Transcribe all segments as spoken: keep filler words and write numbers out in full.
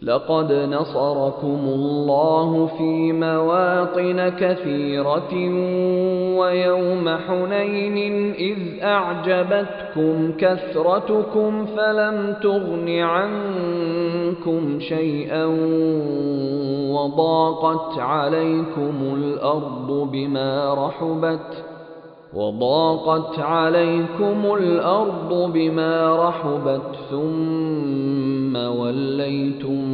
لقد نصركم الله في مواطن كثيرة ويوم حنين إذ أعجبتكم كثرتكم فلم تغن عنكم شيئا وضاقت عليكم الأرض بما رحبت وضاقت عليكم الأرض بما رحبت ثم وليتم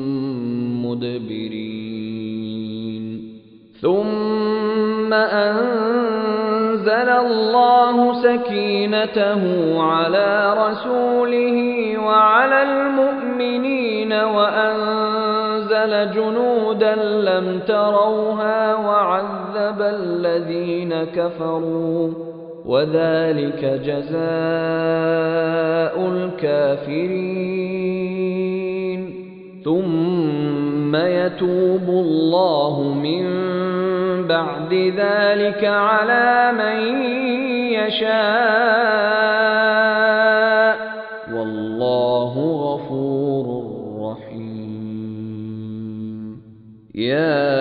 مدبرين ثم أنزل الله سكينته على رسوله وعلى المؤمنين وأنزل جنودا لم تروها وعذب الذين كفروا وذلك جزاء الكافرين ثم يتوب الله من بعد ذلك على من يشاء والله غفور رحيم. يا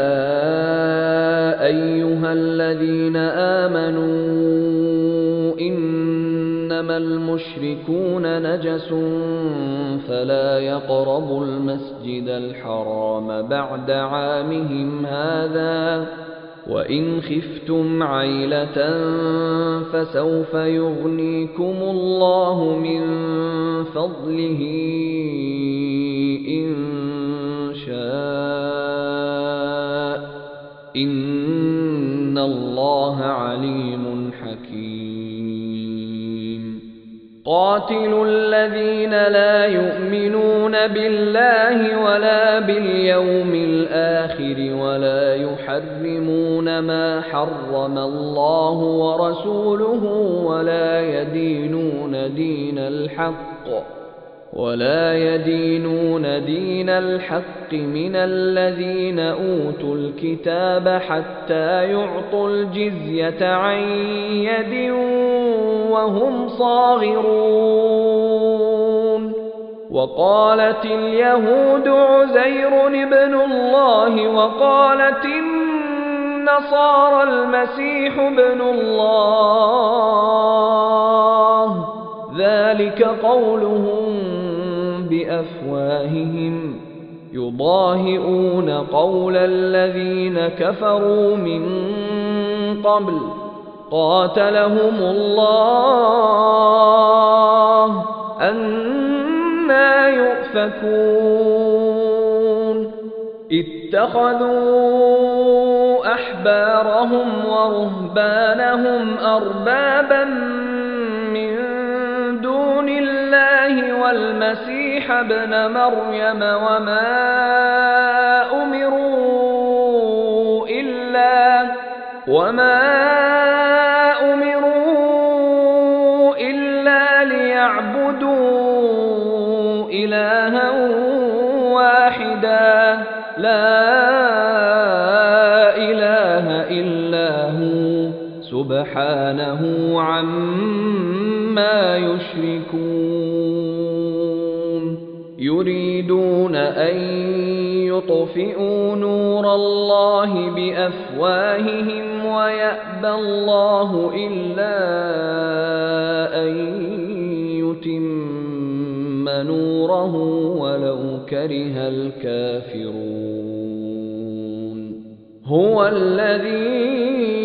أيها الذين آمنوا إنما المشركون نجس فلا يقربوا المسجد الحرام بعد عامهم هذا وإن خفتم عيلة فسوف يغنيكم الله من فضله إن شاء إن الله عليم حكيم. قاتلوا الذين لا يؤمنون بالله ولا باليوم الآخر ولا يحرمون ما حرم الله ورسوله ولا يدينون دين الحق ولا يدينون دين الحق من الذين أوتوا الكتاب حتى يعطوا الجزية عن يد وهم صاغرون. وقالت اليهود عزير ابن الله وقالت النصارى المسيح ابن الله ذلك قولهم بأفواههم يضاهئون قول الذين كفروا من قبل قاتلهم الله أنى يؤفكون. اتخذوا أحبارهم ورهبانهم أربابا من دون الله والمسيح ابن مريم وما أمروا إلا وما أمروا إلا ليعبدوا إلها واحدا لا إله إلا هو سبحانه عما يشركون. يريدون أن يطفئوا نور الله بأفواههم ويأبى الله إلا أن يتم نوره ولو كره الكافرون. هو الذي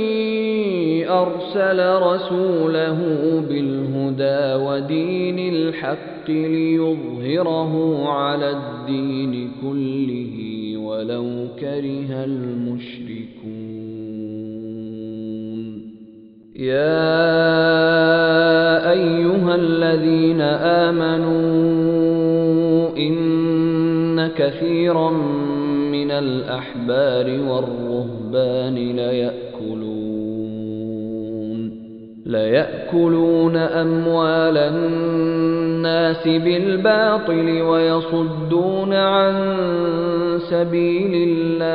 أرسل رسوله بالهدى ودين الحق ليظهره على الدين كله ولو كره المشركون. يا أيها الذين آمنوا إن كثيرا من الأحبار والرهبان ليأكلون ليأكلون أموال الناس بالباطل ويصدون عن سبيل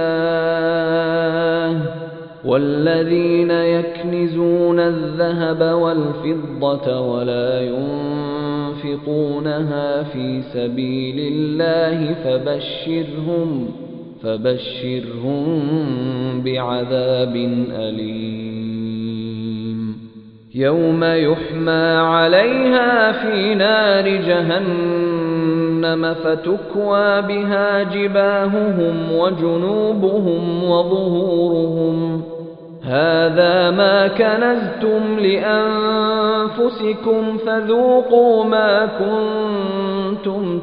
الله والذين يكنزون الذهب والفضة ولا ينفقونها في سبيل الله فبشرهم فبشرهم بعذاب أليم يوم يحمى عليها في نار جهنم فتكوى بها جباههم وجنوبهم وظهورهم هذا ما كنزتم لأنفسكم فذوقوا ما كنتم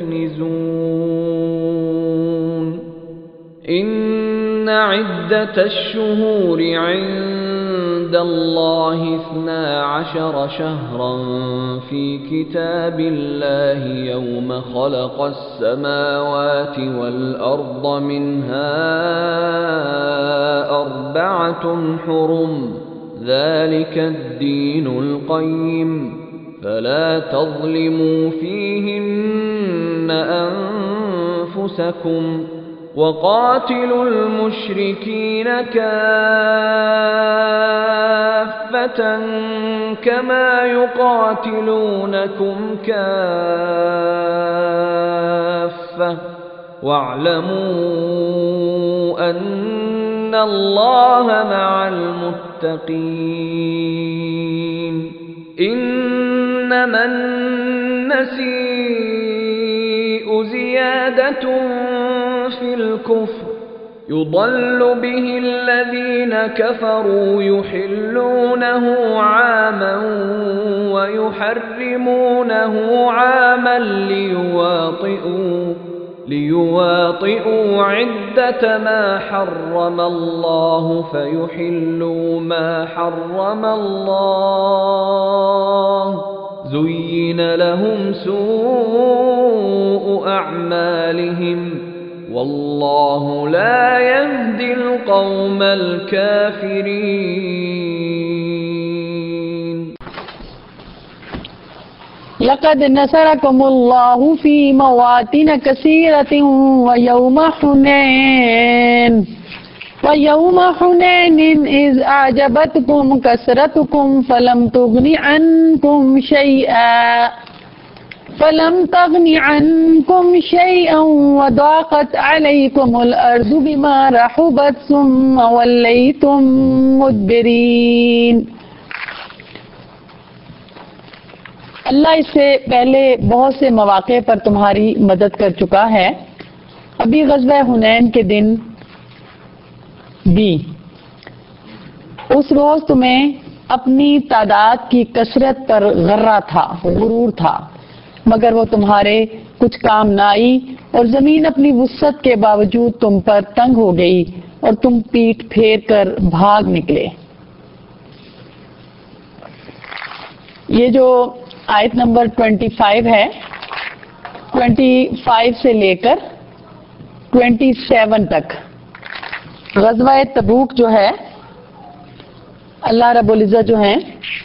تكنزون إن عدة الشهور عند الله اثنا عشر شهرا في كتاب الله يوم خلق السماوات والأرض منها أربعة حرم ذلك الدين القيم فلا تظلموا فيهن أنفسكم وقاتلوا المشركين كافة كما يقاتلونكم كافة واعلموا أن الله مع المتقين إنما النسيء زيادة في الكفر يضل به الذين كفروا يحلونه عاما ويحرمونه عاما ليواطئوا ليواطئوا عدة ما حرم الله فيحلوا ما حرم الله زين لهم سوء أعمالهم والله لا يهدي القوم الكافرين لقد نصركم الله في مواطن كثيرة ويوم حنين ويوم حنين إذ أعجبتكم كثرتكم فلم تغن عنكم شيئا فلم تغن عنكم شيئا وضاقت عليكم الأرض بما رحبت ثم وليتم مدبرين. اللہ اس سے پہلے بہت سے مواقع پر تمہاری مدد کر چکا ہے. ابھی غزوہ حنین کے دن بھی اس روز تمہیں اپنی تعداد کی کثرت پر غرہ تھا، غرور تھا، مگر وہ تمہارے کچھ کام نہ آئی اور زمین اپنی وسعت کے باوجود تم پر تنگ ہو گئی اور تم پیٹ پھیر کر بھاگ نکلے. یہ جو آیت نمبر پچیس ہے، پچیس سے لے کر ستائیس تک غزوہ تبوک جو ہے، اللہ رب العزت جو ہیں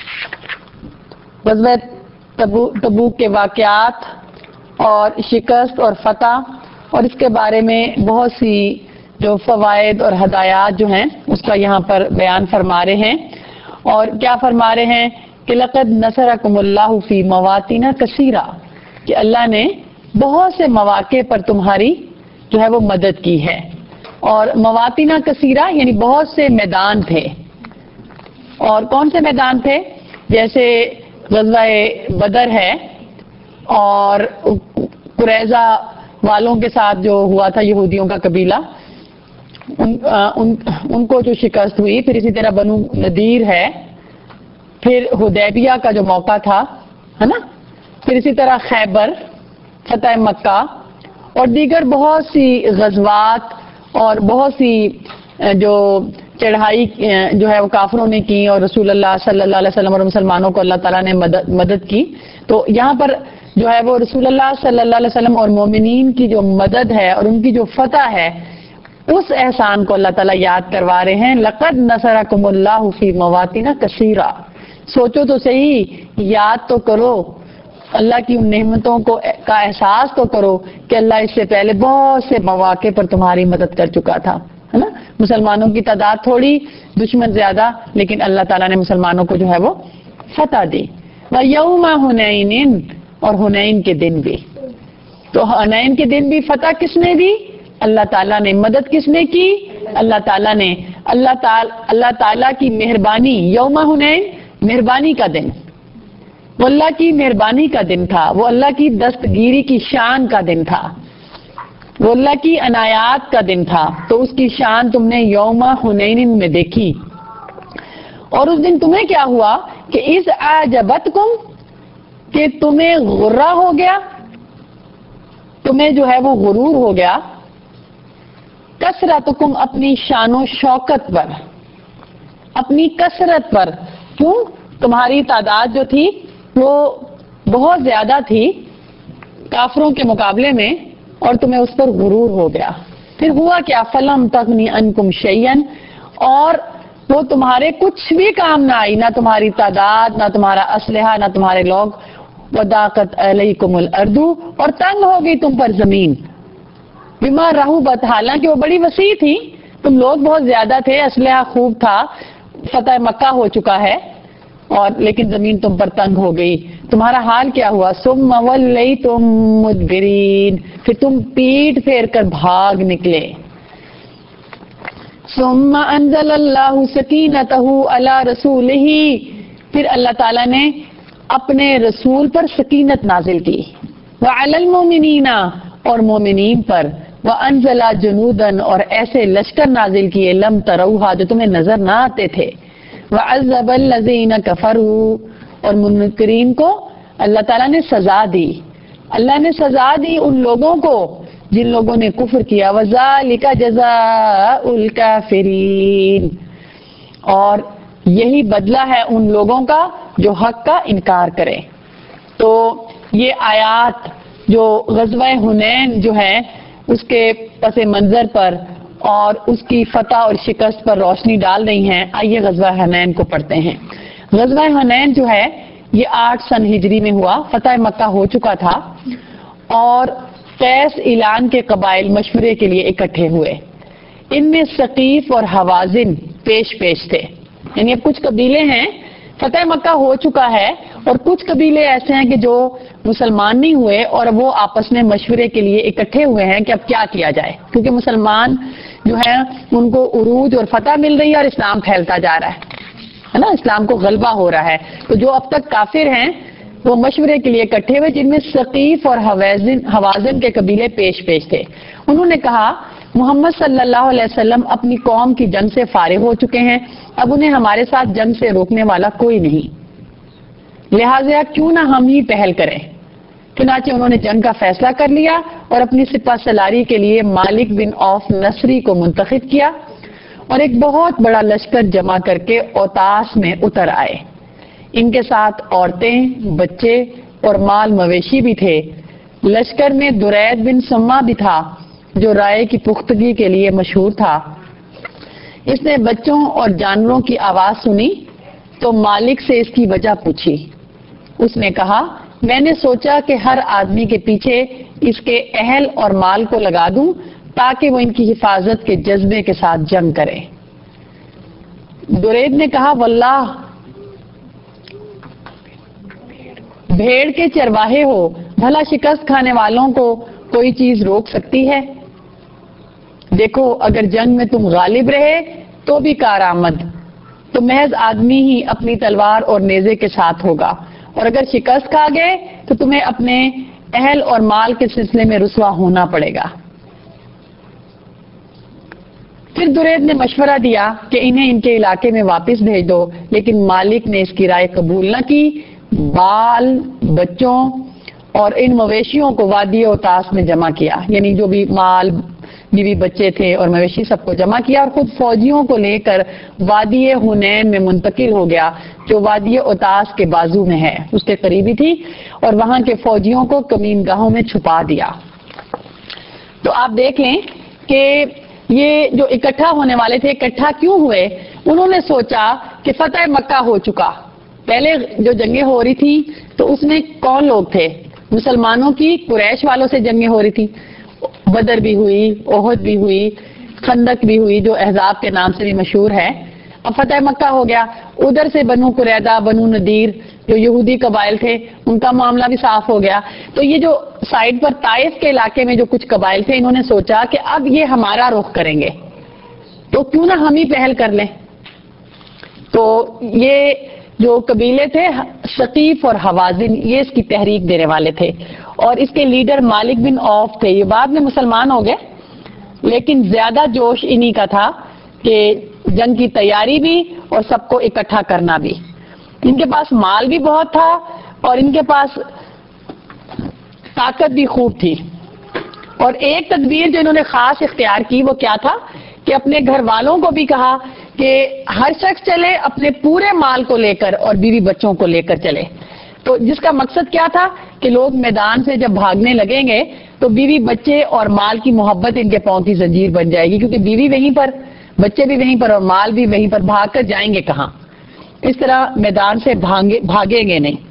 غزوہ تبوک کے واقعات اور شکست اور فتح اور اس کے بارے میں بہت سی جو فوائد اور ہدایات جو ہیں اس کا یہاں پر بیان فرما رہے ہیں. اور کیا فرما رہے ہیں کہ لقد نصرکم اللہ فی مواطن کثیرہ، کہ اللہ نے بہت سے مواقع پر تمہاری جو ہے وہ مدد کی ہے. اور مواطن کثیرہ یعنی بہت سے میدان تھے. اور کون سے میدان تھے؟ جیسے غزوہ بدر ہے اور قریظہ والوں کے ساتھ جو ہوا تھا یہودیوں کا قبیلہ، ان, ان, ان کو جو شکست ہوئی. پھر اسی طرح بنو نذیر ہے، پھر حدیبیہ کا جو موقع تھا ہے نا، پھر اسی طرح خیبر، فتح مکہ اور دیگر بہت سی غزوات اور بہت سی جو چڑھائی جو ہے وہ کافروں نے کی اور رسول اللہ صلی اللہ علیہ وسلم اور مسلمانوں کو اللہ تعالیٰ نے مدد مدد کی. تو یہاں پر جو ہے وہ رسول اللہ صلی اللہ علیہ وسلم اور مومنین کی جو مدد ہے اور ان کی جو فتح ہے اس احسان کو اللہ تعالیٰ یاد کروا رہے ہیں. لقد نصرکم اللہ فی مواطن کثیرہ. سوچو تو صحیح، یاد تو کرو، اللہ کی ان نعمتوں کو کا احساس تو کرو کہ اللہ اس سے پہلے بہت سے مواقع پر تمہاری مدد کر چکا تھا، ہے نا. مسلمانوں کی تعداد تھوڑی، دشمن زیادہ، لیکن اللہ تعالیٰ نے مسلمانوں کو جو ہے وہ فتح دی. وَيَوْمَ حُنَيْنٍ، اور حنین کے دن بھی. تو حنین کے دن بھی فتح کس نے دی؟ اللہ تعالیٰ نے. مدد کس نے کی؟ اللہ تعالیٰ نے. اللہ تعالیٰ اللہ تعالیٰ کی مہربانی. یوم حنین مہربانی کا دن، وہ اللہ کی مہربانی کا دن تھا، وہ اللہ کی دستگیری کی شان کا دن تھا، وہ اللہ کی عنایات کا دن تھا. تو اس کی شان تم نے یوم حنین میں دیکھی. اور اس دن تمہیں کیا ہوا کہ اس اعجبتکم، کہ تمہیں غرہ ہو گیا، تمہیں جو ہے وہ غرور ہو گیا، کثرتکم اپنی شان و شوکت پر، اپنی کثرت پر. کیوں؟ تمہاری تعداد جو تھی وہ بہت زیادہ تھی کافروں کے مقابلے میں، اور تمہیں اس پر غرور ہو گیا. پھر ہوا کیا؟ فلم تغنی عنکم شیئا، اور وہ تمہارے کچھ بھی کام نہ آئی، نہ تمہاری تعداد، نہ تمہارا اسلحہ، نہ تمہارے لوگ. وضاقت علیکم الارض، اور تنگ ہو گئی تم پر زمین. بما رحبت، حالانکہ وہ بڑی وسیع تھی، تم لوگ بہت زیادہ تھے، اسلحہ خوب تھا، فتح مکہ ہو چکا ہے، اور لیکن زمین تم پر تنگ ہو گئی. تمہارا حال کیا ہوا؟ ثم ولیتم مدبرین، پھر تم پیٹ پھیر کر بھاگ نکلے. ثم انزل اللہ سکینتہ علی رسولہ، پھر اللہ تعالیٰ نے اپنے رسول پر سکینت نازل کی. وعلی المؤمنین، اور مومنین پر. وانزل جنودا، اور ایسے لشکر نازل کیے لم تروہا، جو تمہیں نظر نہ آتے تھے. وعذب الذین کفروا، اور منکرین کو اللہ تعالیٰ نے سزا دی. اللہ نے سزا دی ان لوگوں کو جن لوگوں نے کفر کیا. وذالک جزاء الکافرین، اور یہی بدلہ ہے ان لوگوں کا جو حق کا انکار کرے. تو یہ آیات جو غزوہ حنین جو ہے اس کے پس منظر پر اور اس کی فتح اور شکست پر روشنی ڈال رہی ہیں. آئیے غزوہ حنین کو پڑھتے ہیں. غزوہ حنین جو ہے یہ آٹھ سن ہجری میں ہوا. فتح مکہ ہو چکا تھا، اور قیس اعلان کے قبائل مشورے کے لیے اکٹھے ہوئے. ان میں ثقیف اور حوازن پیش پیش تھے. یعنی اب کچھ قبیلے ہیں، فتح مکہ ہو چکا ہے، اور کچھ قبیلے ایسے ہیں کہ جو مسلمان نہیں ہوئے، اور وہ آپس میں مشورے کے لیے اکٹھے ہوئے ہیں کہ اب کیا کیا جائے، کیونکہ مسلمان جو ہیں ان کو عروج اور فتح مل رہی ہے، اور اسلام پھیلتا جا رہا ہے ہے نا، اسلام کو غلبہ ہو رہا ہے. تو جو اب تک کافر ہیں وہ مشورے کے لیے اکٹھے ہوئے، جن میں ثقیف اور حوازن حوازن کے قبیلے پیش پیش تھے. انہوں نے کہا محمد صلی اللہ علیہ وسلم اپنی قوم کی جنگ سے فارغ ہو چکے ہیں، اب انہیں ہمارے ساتھ جنگ سے روکنے والا کوئی نہیں، لہٰذا کیوں نہ ہم ہی پہل کریں. چنانچہ انہوں نے جنگ کا فیصلہ کر لیا اور اپنی سپہ سالاری کے لیے مالک بن عوف نصری کو منتخب کیا، اور ایک بہت بڑا لشکر جمع کر کے اوتاس میں اتر آئے. ان کے ساتھ عورتیں، بچے اور مال مویشی بھی تھے. لشکر میں درید بن سما بھی تھا جو رائے کی پختگی کے لیے مشہور تھا. اس نے بچوں اور جانوروں کی آواز سنی تو مالک سے اس کی وجہ پوچھی. اس نے کہا میں نے سوچا کہ ہر آدمی کے پیچھے اس کے اہل اور مال کو لگا دوں تاکہ وہ ان کی حفاظت کے جذبے کے ساتھ جنگ کرے. درید نے کہا واللہ بھیڑ کے چرواہے ہو، بھلا شکست کھانے والوں کو کوئی چیز روک سکتی ہے؟ دیکھو اگر جنگ میں تم غالب رہے تو بھی کارآمد، تو محض آدمی ہی اپنی تلوار اور نیزے کے ساتھ ہوگا، اور اگر شکست کھا گئے تو تمہیں اپنے اہل اور مال کے سلسلے میں رسوا ہونا پڑے گا. پھر درید نے مشورہ دیا کہ انہیں ان کے علاقے میں واپس بھیج دو، لیکن مالک نے اس کی رائے قبول نہ کی. بال، بچوں اور ان مویشیوں کو وادی اوتاس میں جمع کیا، یعنی جو بھی مال، بیوی بچے تھے اور مویشی سب کو جمع کیا، اور خود فوجیوں کو لے کر وادی حنین میں منتقل ہو گیا جو وادی اوتاس کے بازو میں ہے، اس کے قریبی تھی، اور وہاں کے فوجیوں کو کمین گاہوں میں چھپا دیا. تو آپ دیکھ لیں کہ یہ جو اکٹھا ہونے والے تھے اکٹھا کیوں ہوئے؟ انہوں نے سوچا کہ فتح مکہ ہو چکا، پہلے جو جنگیں ہو رہی تھی تو اس میں کون لوگ تھے؟ مسلمانوں کی قریش والوں سے جنگیں ہو رہی تھی، بدر بھی ہوئی، احد بھی ہوئی، خندق بھی ہوئی جو احزاب کے نام سے بھی مشہور ہے. اب فتح مکہ ہو گیا، ادھر سے بنو قریظہ، بنو نذیر، جو یہودی قبائل تھے ان کا معاملہ بھی صاف ہو گیا. تو یہ جو سائڈ پر طائف کے علاقے میں جو کچھ قبائل تھے انہوں نے سوچا کہ اب یہ ہمارا رخ کریں گے تو کیوں نہ ہم ہی پہل کر لیں. تو یہ جو قبیلے تھے ثقیف اور حوازن یہ اس کی تحریک دینے والے تھے اور اس کے لیڈر مالک بن عوف تھے. یہ بعد میں مسلمان ہو گئے لیکن زیادہ جوش انہی کا تھا کہ جنگ کی تیاری بھی اور سب کو اکٹھا کرنا بھی. ان کے پاس مال بھی بہت تھا اور ان کے پاس طاقت بھی خوب تھی. اور ایک تدبیر جو انہوں نے خاص اختیار کی وہ کیا تھا کہ اپنے گھر والوں کو بھی کہا کہ ہر شخص چلے اپنے پورے مال کو لے کر اور بیوی بچوں کو لے کر چلے. تو جس کا مقصد کیا تھا کہ لوگ میدان سے جب بھاگنے لگیں گے تو بیوی بچے اور مال کی محبت ان کے پاؤں کی زنجیر بن جائے گی کیونکہ بیوی وہیں پر، بچے بھی وہیں پر اور مال بھی وہیں پر، بھاگ کر جائیں گے کہاں. اس طرح میدان سے بھاگیں گے نہیں.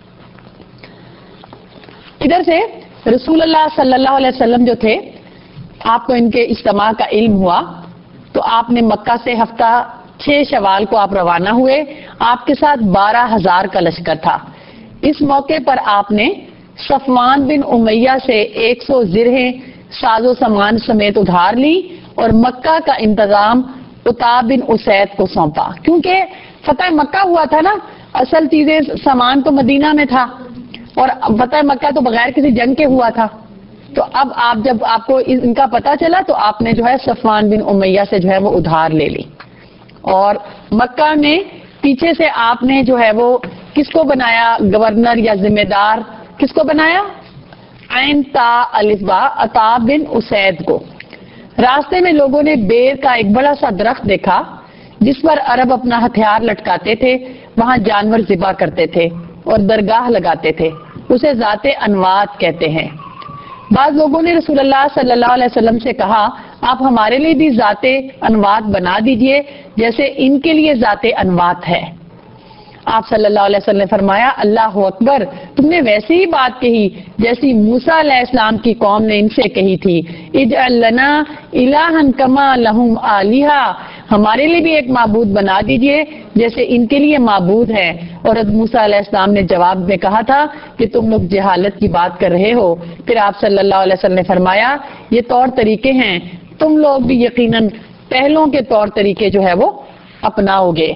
ادھر سے رسول اللہ صلی اللہ علیہ وسلم جو تھے آپ کو ان کے اجتماع کا علم ہوا تو آپ نے مکہ سے ہفتہ چھ شوال کو آپ روانہ ہوئے. آپ کے ساتھ بارہ ہزار کا لشکر تھا. اس موقع پر آپ نے صفوان بن امیہ سے ایک سو زرہیں ساز و سامان سمیت ادھار لی اور مکہ کا انتظام عتاب بن اسید کو سونپا. کیونکہ فتح مکہ ہوا تھا نا، اصل چیزیں سامان تو مدینہ میں تھا اور فتح مکہ تو بغیر کسی جنگ کے ہوا تھا. تو اب آپ جب آپ کو ان کا پتہ چلا تو آپ نے جو ہے صفوان بن امیہ سے جو ہے وہ ادھار لے لی. اور مکہ میں پیچھے سے آپ نے جو ہے وہ کس کو بنایا گورنر یا ذمہ دار، کس کو بنایا؟ عین تا الف با عتاب بن اسید کو. راستے میں لوگوں نے بیر کا ایک بڑا سا درخت دیکھا جس پر عرب اپنا ہتھیار لٹکاتے تھے، وہاں جانور ذبح کرتے تھے اور درگاہ لگاتے تھے. اسے ذات انوات کہتے ہیں. بعض لوگوں نے رسول اللہ صلی اللہ علیہ وسلم سے کہا آپ ہمارے لیے بھی ذات انوات بنا دیجئے جیسے ان کے لیے ذات انوات ہے. آپ صلی اللہ علیہ وسلم نے فرمایا اللہ اکبر، تم نے ویسی ہی بات کہی جیسی موسیٰ علیہ السلام کی قوم نے ان سے کہی تھی، اجعل لنا الہا کما لہم آلہہ، ہمارے لیے بھی ایک معبود بنا دیجئے جیسے ان کے لیے معبود ہے. اور حضرت موسیٰ علیہ السلام نے جواب میں کہا تھا کہ تم لوگ جہالت کی بات کر رہے ہو. پھر آپ صلی اللہ علیہ وسلم نے فرمایا یہ طور طریقے ہیں، تم لوگ بھی یقیناً پہلوں کے طور طریقے جو ہے وہ اپناؤ گے.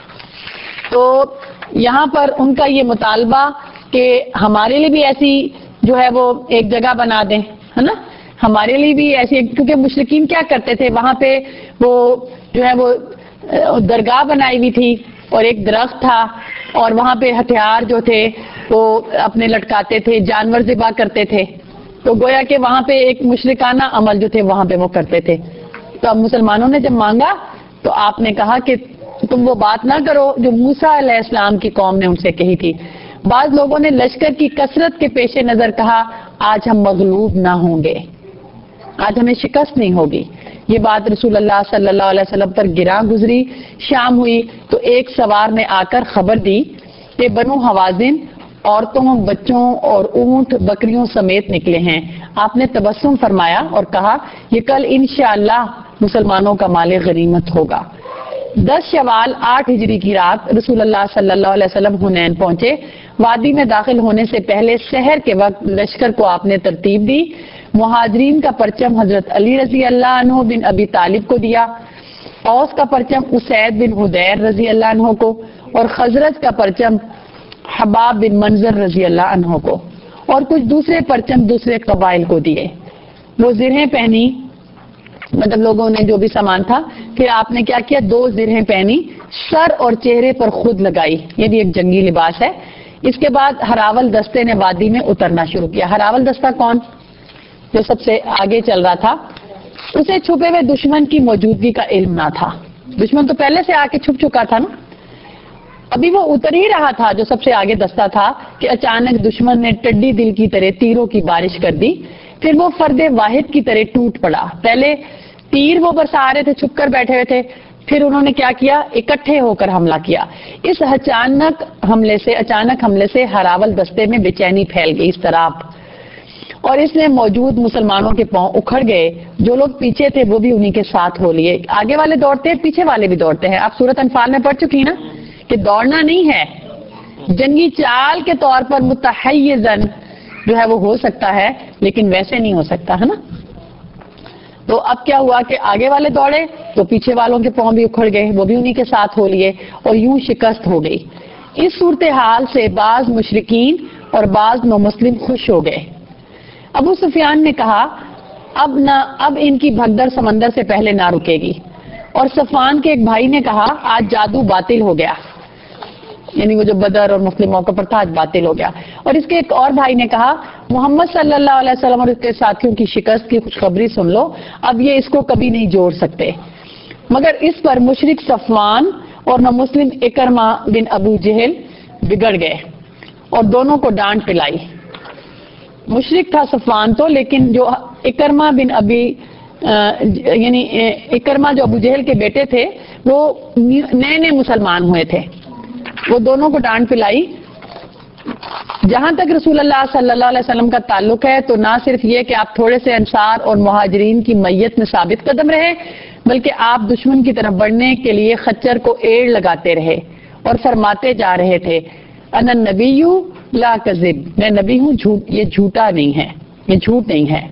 تو یہاں پر ان کا یہ مطالبہ کہ ہمارے لیے بھی ایسی جو ہے وہ ایک جگہ بنا دیں، ہے نا، ہمارے لیے بھی ایسی، کیونکہ مشرکین کیا کرتے تھے وہاں پہ وہ جو ہے وہ درگاہ بنائی ہوئی تھی اور ایک درخت تھا اور وہاں پہ ہتھیار جو تھے وہ اپنے لٹکاتے تھے، جانور ذبح کرتے تھے. تو گویا کہ وہاں پہ ایک مشرکانہ عمل جو تھے وہاں پہ وہ کرتے تھے. تو اب مسلمانوں نے جب مانگا تو آپ نے کہا کہ تم وہ بات نہ کرو جو موسیٰ علیہ السلام کی قوم نے ان سے کہی تھی. بعض لوگوں نے لشکر کی کثرت کے پیش نظر کہا آج ہم مغلوب نہ ہوں گے، آج ہمیں شکست نہیں ہوگی. یہ بات رسول اللہ صلی اللہ علیہ وسلم پر گراں گزری. شام ہوئی تو ایک سوار نے آ کر خبر دی کہ بنو حوازن عورتوں، بچوں اور اونٹ بکریوں سمیت نکلے ہیں. آپ نے تبسم فرمایا اور کہا یہ کل انشاءاللہ مسلمانوں کا مال غنیمت ہوگا. دس شوال آٹھ ہجری کی رات رسول اللہ صلی اللہ علیہ وسلم حنین پہنچے. وادی میں داخل ہونے سے پہلے سحر کے وقت لشکر کو آپ نے ترتیب دی. مہاجرین کا پرچم حضرت علی رضی اللہ عنہ بن ابی طالب کو دیا، اوس کا پرچم اسید بن حدیر رضی اللہ عنہ کو اور خزرج کا پرچم حباب بن منظر رضی اللہ عنہ کو، اور کچھ دوسرے پرچم دوسرے قبائل کو دیے. وہ زرہیں پہنی، مطلب لوگوں نے جو بھی سامان تھا. پھر آپ نے کیا کیا، دو زرہیں پہنی، سر اور چہرے پر خود لگائی، یہ بھی ایک جنگی لباس ہے. اس کے بعد ہراول دستے نے وادی میں اترنا شروع کیا. ہراول دستہ کون؟ جو سب سے آگے چل رہا تھا. اسے چھپے ہوئے دشمن کی موجودگی کا علم نہ تھا. دشمن تو پہلے سے آ کے چھپ چکا تھا نا، ابھی وہ اتر ہی رہا تھا جو سب سے آگے دستہ تھا کہ اچانک دشمن نے ٹڈی دل کی طرح تیروں کی بارش کر دی. پھر وہ فرد واحد کی طرح ٹوٹ پڑا. پہلے تیر وہ برسا رہے تھے، چھپ کر بیٹھے ہوئے تھے، پھر انہوں نے کیا کیا، اکٹھے ہو کر حملہ کیا. اس اچانک حملے سے اچانک حملے سے ہراول دستے میں بے چینی پھیل گئی اس طرح، اور اس میں موجود مسلمانوں کے پاؤں اکھڑ گئے. جو لوگ پیچھے تھے وہ بھی انہی کے ساتھ ہو لیے. آگے والے دوڑتے ہیں، پیچھے والے بھی دوڑتے ہیں. آپ سورۃ انفال میں پڑھ چکی نا کہ دوڑنا نہیں ہے، جنگی چال کے طور پر متحیزن جو ہے وہ ہو سکتا ہے لیکن ویسے نہیں ہو سکتا ہے نا. تو اب کیا ہوا کہ آگے والے دوڑے تو پیچھے والوں کے پاؤں بھی اکھڑ گئے, وہ بھی انہی کے ساتھ ہو لیے اور یوں شکست ہو گئی. اس صورتحال سے بعض مشرکین اور بعض نو مسلم خوش ہو گئے. ابو سفیان نے کہا اب نہ اب ان کی بھگدڑ سمندر سے پہلے نہ رکے گی. اور صفوان کے ایک بھائی نے کہا آج جادو باطل ہو گیا, یعنی وہ جو بدر اور مسلم موقع پر تھا آج باطل ہو گیا. اور اس کے ایک اور بھائی نے کہا محمد صلی اللہ علیہ وسلم اور اس کے ساتھیوں کی شکست کی خوشخبری سن لو, اب یہ اس کو کبھی نہیں جوڑ سکتے. مگر اس پر مشرک صفوان اور نہ مسلم اکرمہ بن ابو جہل بگڑ گئے اور دونوں کو ڈانٹ پلائی. مشرک تھا صفوان تو, لیکن جو اکرمہ بن ابی یعنی اکرمہ جو ابو جہل کے بیٹے تھے وہ نئے نئے مسلمان ہوئے تھے, وہ دونوں کو ڈانٹ پلائی. جہاں تک رسول اللہ صلی اللہ علیہ وسلم کا تعلق ہے تو نہ صرف یہ کہ آپ تھوڑے سے انصار اور مہاجرین کی میت میں ثابت قدم رہے, بلکہ آپ دشمن کی طرف بڑھنے کے لیے خچر کو ایڑ لگاتے رہے اور فرماتے جا رہے تھے انا نبی لا کذب, میں نبی ہوں, جھوٹ یہ جھوٹا نہیں ہے, یہ جھوٹ نہیں ہے.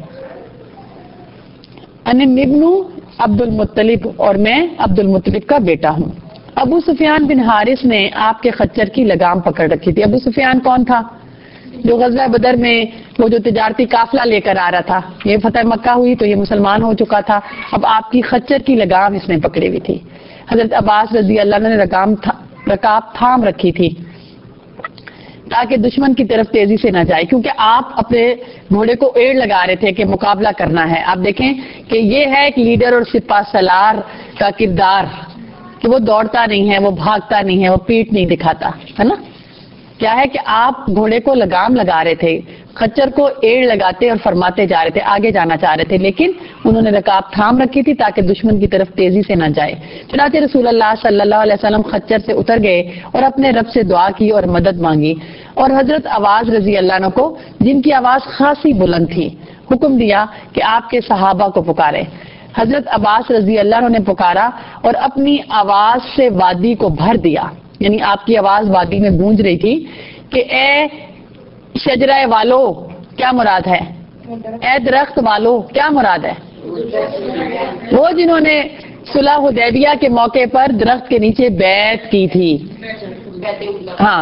انا ابن عبد المطلب, اور میں عبد المطلب کا بیٹا ہوں. ابو سفیان بن حارث نے آپ کے خچر کی لگام پکڑ رکھی تھی. ابو سفیان کون تھا؟ جو غزوہ بدر میں وہ جو تجارتی قافلہ لے کر آ رہا تھا, یہ فتح مکہ ہوئی تو یہ مسلمان ہو چکا تھا, اب آپ کی خچر کی لگام اس نے پکڑی ہوئی تھی. حضرت عباس رضی اللہ عنہ نے رکام رکاب تھام رکھی تھی تاکہ دشمن کی طرف تیزی سے نہ جائے, کیونکہ آپ اپنے گھوڑے کو ایڑ لگا رہے تھے کہ مقابلہ کرنا ہے. آپ دیکھیں کہ یہ ہے ایک لیڈر اور سپاہ سالار کا کردار کہ وہ دوڑتا نہیں ہے, وہ بھاگتا نہیں ہے, وہ پیٹ نہیں دکھاتا ہے نا. کیا ہے کہ آپ گھوڑے کو لگام لگا رہے تھے, خچر کو ایڑ لگاتے اور فرماتے جا رہے تھے, آگے جانا چاہ رہے تھے, لیکن انہوں نے رکاب تھام رکھی تھی تاکہ دشمن کی طرف تیزی سے نہ جائے. چنانچہ رسول اللہ صلی اللہ علیہ وسلم خچر سے اتر گئے اور اپنے رب سے دعا کی اور مدد مانگی, اور حضرت عباس رضی اللہ عنہ کو, جن کی آواز خاصی بلند تھی, حکم دیا کہ آپ کے صحابہ کو پکارے. حضرت عباس رضی اللہ عنہ نے پکارا اور اپنی آواز سے وادی کو بھر دیا, یعنی آپ کی آواز وادی میں گونج رہی تھی کہ اے شجرہ والو کیا مراد ہے, اے درخت والو کیا مراد ہے. وہ جنہوں نے صلح حدیبیہ کے موقع پر درخت کے نیچے بیعت کی تھی, ہاں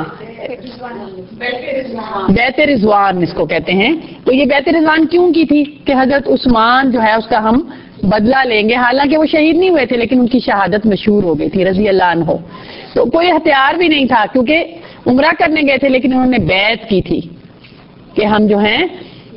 بیعت رضوان اس کو کہتے ہیں. تو یہ بیعت رضوان کیوں کی تھی کہ حضرت عثمان جو ہے اس کا ہم بدلہ لیں گے, حالانکہ وہ شہید نہیں ہوئے تھے لیکن ان کی شہادت مشہور ہو گئی تھی رضی اللہ عنہ. تو کوئی ہتھیار بھی نہیں تھا کیونکہ عمرہ کرنے گئے تھے, لیکن انہوں نے بیعت کی تھی کہ ہم جو ہیں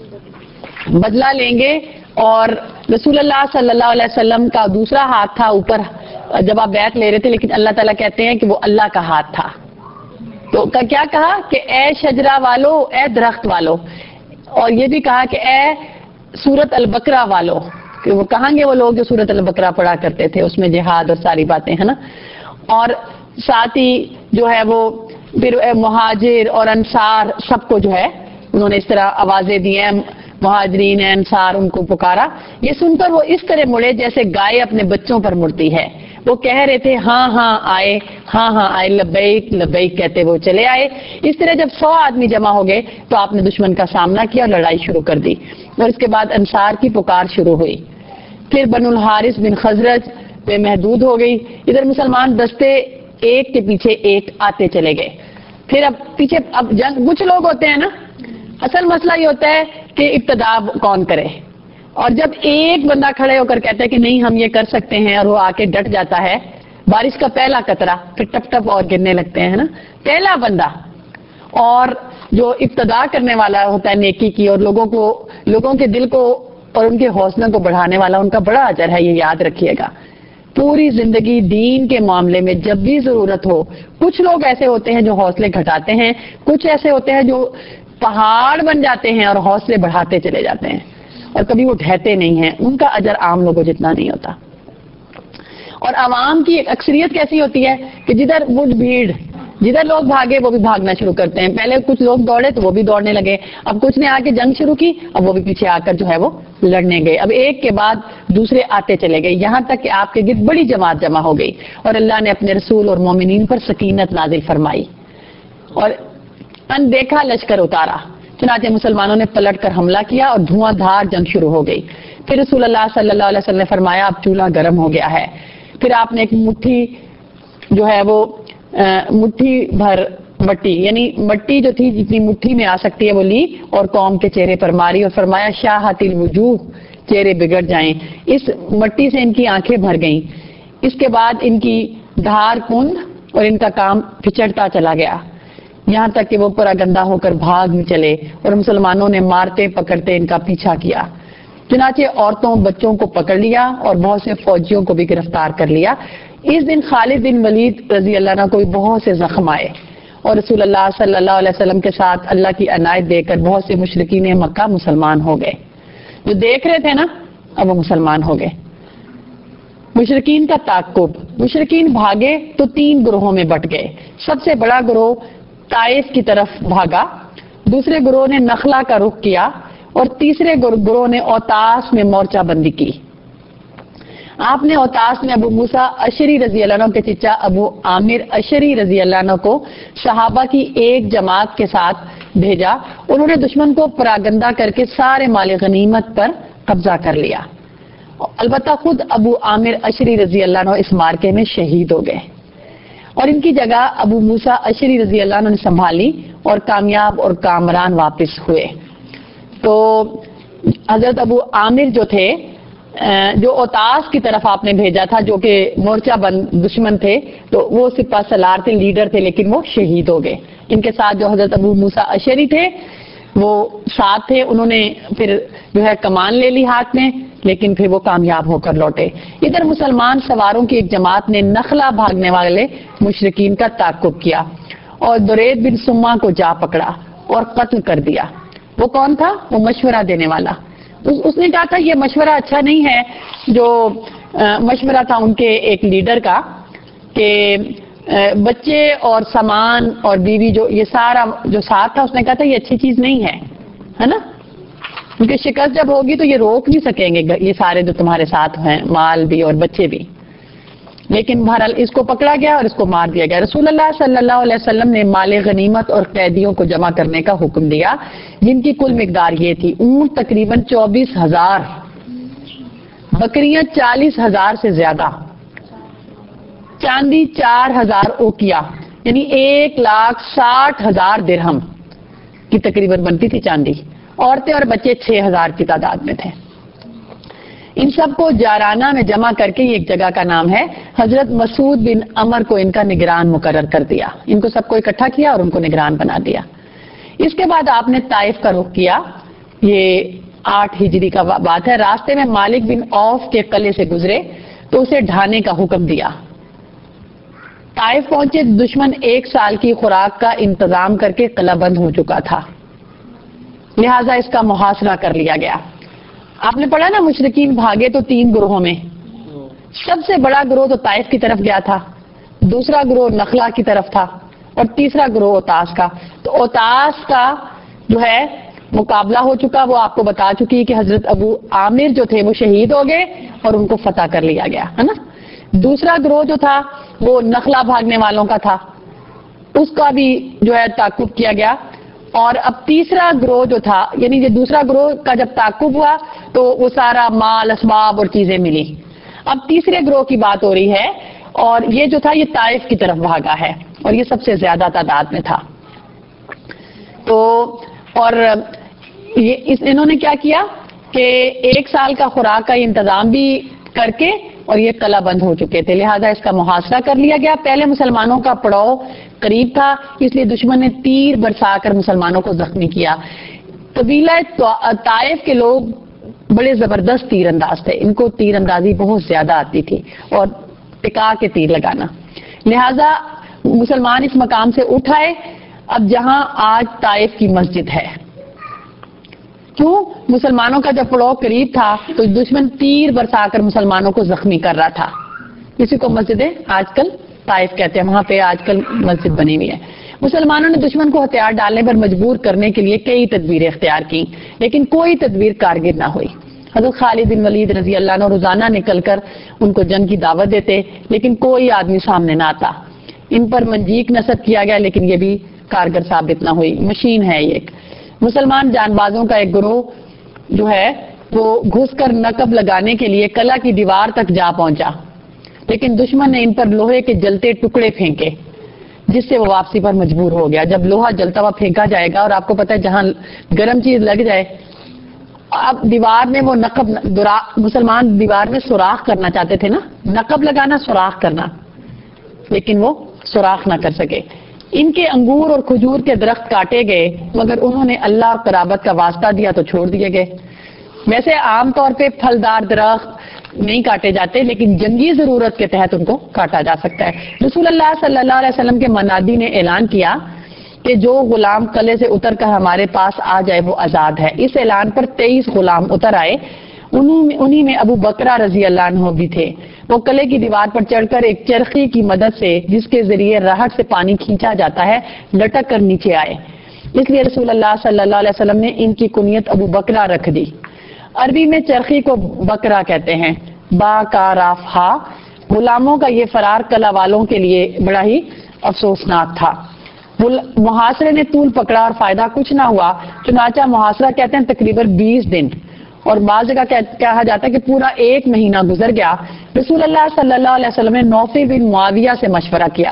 بدلہ لیں گے. اور رسول اللہ صلی اللہ علیہ وسلم کا دوسرا ہاتھ تھا اوپر جب آپ بیعت لے رہے تھے, لیکن اللہ تعالیٰ کہتے ہیں کہ وہ اللہ کا ہاتھ تھا. تو کیا کہا کہ اے شجرہ والو, اے درخت والو, اور یہ بھی کہا کہ اے سورت البقرہ والو, کہ وہ کہاں گے وہ لوگ جو سورت البقرہ پڑھا کرتے تھے, اس میں جہاد اور ساری باتیں ہے نا. اور ساتھ ہی جو ہے وہ پھر مہاجر اور انصار سب کو جو ہے انہوں نے اس طرح آوازیں دی ہیں, مہاجرین انصار ان کو پکارا. یہ سن کر وہ اس طرح مڑے جیسے گائے اپنے بچوں پر مڑتی ہے. وہ کہہ رہے تھے ہاں ہاں آئے, ہاں ہاں آئے, لبیک لبیک کہتے وہ چلے آئے. اس طرح جب سو آدمی جمع ہو گئے تو آپ نے دشمن کا سامنا کیا اور لڑائی شروع کر دی, اور اس کے بعد انصار کی پکار شروع ہوئی. پھر بنو الحارث بن خزرج بے محدود ہو گئی. ادھر مسلمان دستے ایک کے پیچھے ایک آتے چلے گئے. پھر اب پیچھے اب جنگ, کچھ لوگ ہوتے ہیں نا, اصل مسئلہ یہ ہوتا ہے کہ ابتدا کون کرے, اور جب ایک بندہ کھڑے ہو کر کہتا ہے کہ نہیں ہم یہ کر سکتے ہیں اور وہ آ کے ڈٹ جاتا ہے, بارش کا پہلا قطرہ, پھر ٹپ ٹپ اور گرنے لگتے ہیں نا, پہلا بندہ. اور جو ابتدا کرنے والا ہوتا ہے نیکی کی اور لوگوں کو, لوگوں کے دل کو اور ان کے حوصلے کو بڑھانے والا, ان کا بڑا اجر ہے, یہ یاد رکھیے گا. پوری زندگی دین کے معاملے میں جب بھی ضرورت ہو, کچھ لوگ ایسے ہوتے ہیں جو حوصلے گھٹاتے ہیں, کچھ ایسے ہوتے ہیں جو پہاڑ بن جاتے ہیں اور حوصلے بڑھاتے چلے جاتے ہیں, اور کبھی وہ ڈھہتے نہیں ہیں. ان کا اجر عام لوگوں جتنا نہیں ہوتا. اور عوام کی ایک اکثریت کیسی ہوتی ہے کہ جدھر مجھ بھیڑ, جدھر لوگ بھاگے وہ بھی بھاگنا شروع کرتے ہیں. پہلے کچھ لوگ دوڑے تو وہ بھی دوڑنے لگے, اب کچھ نے آ کے جنگ شروع کی, اب وہ بھی پیچھے آ کر جو ہے وہ لڑنے گئے. اب ایک کے بعد دوسرے آتے چلے گئے, یہاں تک کہ آپ کے گرد بڑی جماعت جمع ہو گئی, اور اللہ نے اپنے رسول اور مومنین پر سکینت نازل فرمائی. اور اندیکھا لشکر اتارا. چنانچہ مسلمانوں نے پلٹ کر حملہ کیا اور دھواں دھار جنگ شروع ہو گئی. پھر رسول اللہ صلی اللہ علیہ وسلم نے فرمایا اب چولہا گرم ہو گیا ہے. پھر آپ نے ایک مٹھی جو ہے وہ مٹھی بھر مٹی یعنی مٹی جو تھی جتنی مٹھی میں آ سکتی ہے وہ لی اور قوم کے چہرے پر ماری اور فرمایا شاہت الوجوہ، چہرے بگڑ جائیں. اس مٹی سے ان کی آنکھیں بھر گئیں. اس کے بعد ان کی دھار کند اور ان کا کام پھچڑتا چلا گیا یہاں تک کہ وہ پورا گندا ہو کر بھاگ میں چلے اور مسلمانوں نے مارتے پکڑتے ان کا پیچھا کیا. چنانچہ عورتوں بچوں کو پکڑ لیا اور بہت سے فوجیوں کو بھی گرفتار کر لیا. اس دن خالد بن ولید رضی اللہ عنہ کو بہت سے زخم آئے اور رسول اللہ صلی اللہ علیہ وسلم کے ساتھ اللہ کی عنایت دے کر بہت سے مشرکین مکہ مسلمان ہو گئے. جو دیکھ رہے تھے نا اب وہ مسلمان ہو گئے. مشرکین کا تعقب، مشرکین بھاگے تو تین گروہوں میں بٹ گئے. سب سے بڑا گروہ طائف کی طرف بھاگا، دوسرے گروہ نے نخلا کا رخ کیا اور تیسرے گروہ نے اوتاس میں مورچہ بندی کی. آپ نے اوتاس میں ابو موسیٰ اشعری رضی اللہ عنہ کے چچا ابو عامر اشعری رضی اللہ عنہ کو صحابہ کی ایک جماعت کے ساتھ بھیجا. انہوں نے دشمن کو پراگندہ کر کے سارے مال غنیمت پر قبضہ کر لیا. البتہ خود ابو عامر اشعری رضی اللہ عنہ اس مارکے میں شہید ہو گئے اور ان کی جگہ ابو موسیٰ اشعری رضی اللہ عنہ نے سنبھالی اور کامیاب اور کامران واپس ہوئے. تو حضرت ابو عامر جو تھے جو اوتاس کی طرف آپ نے بھیجا تھا جو کہ مورچہ بند دشمن تھے تو وہ سپہ سالار تھے، لیڈر تھے، لیکن وہ شہید ہو گئے. ان کے ساتھ جو حضرت ابو موسیٰ اشعری تھے وہ ساتھ تھے، انہوں نے پھر جو ہے کمان لے لی ہاتھ میں لیکن پھر وہ کامیاب ہو کر لوٹے. ادھر مسلمان سواروں کی ایک جماعت نے نخلا بھاگنے والے مشرکین کا تعقب کیا اور درید بن سما کو جا پکڑا اور قتل کر دیا. وہ کون تھا؟ وہ مشورہ دینے والا. اس نے کہا تھا یہ مشورہ اچھا نہیں ہے، جو مشورہ تھا ان کے ایک لیڈر کا کہ بچے اور سامان اور بیوی جو یہ سارا جو ساتھ تھا، اس نے کہا تھا یہ اچھی چیز نہیں ہے ہے نا، کیونکہ شکست جب ہوگی تو یہ روک نہیں سکیں گے یہ سارے جو تمہارے ساتھ ہیں، مال بھی اور بچے بھی. لیکن بہرحال اس کو پکڑا گیا اور اس کو مار دیا گیا. رسول اللہ صلی اللہ علیہ وسلم نے مال غنیمت اور قیدیوں کو جمع کرنے کا حکم دیا جن کی کل مقدار یہ تھی: اونٹ تقریباً چوبیس ہزار، بکریاں چالیس ہزار سے زیادہ، چاندی چار ہزار اوکیا یعنی ایک لاکھ ساٹھ ہزار درہم کی تقریباً بنتی تھی چاندی. عورتیں اور بچے چھ ہزار کی تعداد میں تھے. ان سب کو جارانہ میں جمع کر کے ایک جگہ کا نام ہے، حضرت مسعود بن عمر کو ان کا نگران مقرر کر دیا. ان کو سب کو اکٹھا کیا اور ان کو نگران بنا دیا. اس کے بعد آپ نے طائف کا رخ کیا. یہ آٹھ ہجری کا بات ہے. راستے میں مالک بن عوف کے قلعے سے گزرے تو اسے ڈھانے کا حکم دیا. طائف پہنچے، دشمن ایک سال کی خوراک کا انتظام کر کے قلعہ بند ہو چکا تھا، لہذا اس کا محاصرہ کر لیا گیا. آپ نے پڑھا نا مشرکین بھاگے تو تین گروہوں میں، سب سے بڑا گروہ تو طائف کی طرف گیا تھا، دوسرا گروہ نخلا کی طرف تھا اور تیسرا گروہ اوتاس کا. تو اوتاس کا جو ہے مقابلہ ہو چکا، وہ آپ کو بتا چکی کہ حضرت ابو عامر جو تھے وہ شہید ہو گئے اور ان کو فتح کر لیا گیا ہے نا. دوسرا گروہ جو تھا وہ نخلا بھاگنے والوں کا تھا، اس کا بھی جو ہے تعقب کیا گیا. اور اب تیسرا گروہ جو تھا یعنی یہ دوسرا گروہ کا جب تعقب ہوا تو وہ سارا مال اسباب اور چیزیں ملی. اب تیسرے گروہ کی بات ہو رہی ہے اور یہ جو تھا یہ طائف کی طرف بھاگا ہے اور یہ سب سے زیادہ تعداد میں تھا. تو اور یہ اس انہوں نے کیا کیا کہ ایک سال کا خوراک کا انتظام بھی کر کے اور یہ قلعہ بند ہو چکے تھے، لہذا اس کا محاصرہ کر لیا گیا. پہلے مسلمانوں کا پڑاؤ قریب تھا، اس لیے دشمن نے تیر برسا کر مسلمانوں کو زخمی کیا. قبیلہ طائف کے لوگ بڑے زبردست تیر انداز تھے، ان کو تیر اندازی بہت زیادہ آتی تھی اور ٹکا کے تیر لگانا، لہذا مسلمان اس مقام سے اٹھائے اب جہاں آج طائف کی مسجد ہے. کیوں؟ مسلمانوں کا جب پڑاؤ قریب تھا تو دشمن تیر برسا کر مسلمانوں کو زخمی کر رہا تھا. اسی کو مسجدیں آج کل طائف کہتے ہیں، وہاں پہ آج کل مسجد بنی ہوئی ہے. مسلمانوں نے دشمن کو ہتھیار ڈالنے پر مجبور کرنے کے لیے کئی تدبیریں اختیار کی لیکن کوئی تدبیر کارگر نہ ہوئی. حضرت خالد بن ولید رضی اللہ عنہ روزانہ نکل کر ان کو جنگ کی دعوت دیتے لیکن کوئی آدمی سامنے نہ آتا. ان پر منجیک نصب کیا گیا لیکن یہ بھی کارگر ثابت نہ ہوئی، مشین ہے یہ ایک۔ مسلمان جان بازوں کا ایک گروہ جو ہے وہ گھس کر نقب لگانے کے لیے قلعہ کی دیوار تک جا پہنچا، لیکن دشمن نے ان پر لوہے کے جلتے ٹکڑے پھینکے جس سے وہ واپسی پر مجبور ہو گیا۔ جب لوہا جلتا ہوا پھینکا جائے گا اور آپ کو پتہ ہے جہاں گرم چیز لگ جائے، اب دیوار میں وہ نقب، مسلمان دیوار میں سوراخ کرنا چاہتے تھے نا، نقب لگانا، سوراخ کرنا، لیکن وہ سوراخ نہ کر سکے۔ ان کے انگور اور کھجور کے درخت کاٹے گئے، مگر انہوں نے اللہ اور قرابت کا واسطہ دیا تو چھوڑ دیے گئے۔ ویسے عام طور پہ پھلدار درخت نہیں کاٹے جاتے، لیکن جنگی ضرورت کے تحت ان کو کاٹا جا سکتا ہے۔ رسول اللہ صلی اللہ علیہ وسلم کے منادی نے اعلان کیا کہ جو غلام قلعے سے اتر کر ہمارے پاس آ جائے وہ آزاد ہے۔ اس اعلان پر تیئیس غلام اتر آئے، انہی میں ابو بکرہ رضی اللہ عنہ بھی تھے۔ وہ قلعے کی دیوار پر چڑھ کر ایک چرخی کی مدد سے جس کے ذریعے راہٹ سے پانی کھینچا جاتا ہے لٹک کر نیچے آئے، اس لیے رسول اللہ صلی اللہ علیہ وسلم نے ان کی کنیت ابو بکرہ رکھ دی۔ عربی میں چرخی کو بکرا کہتے ہیں، با کاراف ہا۔ غلاموں کا یہ فرار قلعہ والوں کے لیے بڑا ہی افسوسناک تھا۔ محاصرے نے طول پکڑا اور فائدہ کچھ نہ ہوا، چنانچہ محاصرہ کہتے ہیں تقریباً بیس دن، اور بعض جگہ کہا جاتا ہے کہ پورا ایک مہینہ گزر گیا۔ رسول اللہ صلی اللہ علیہ وسلم نے نوفل بن معاویہ سے مشورہ کیا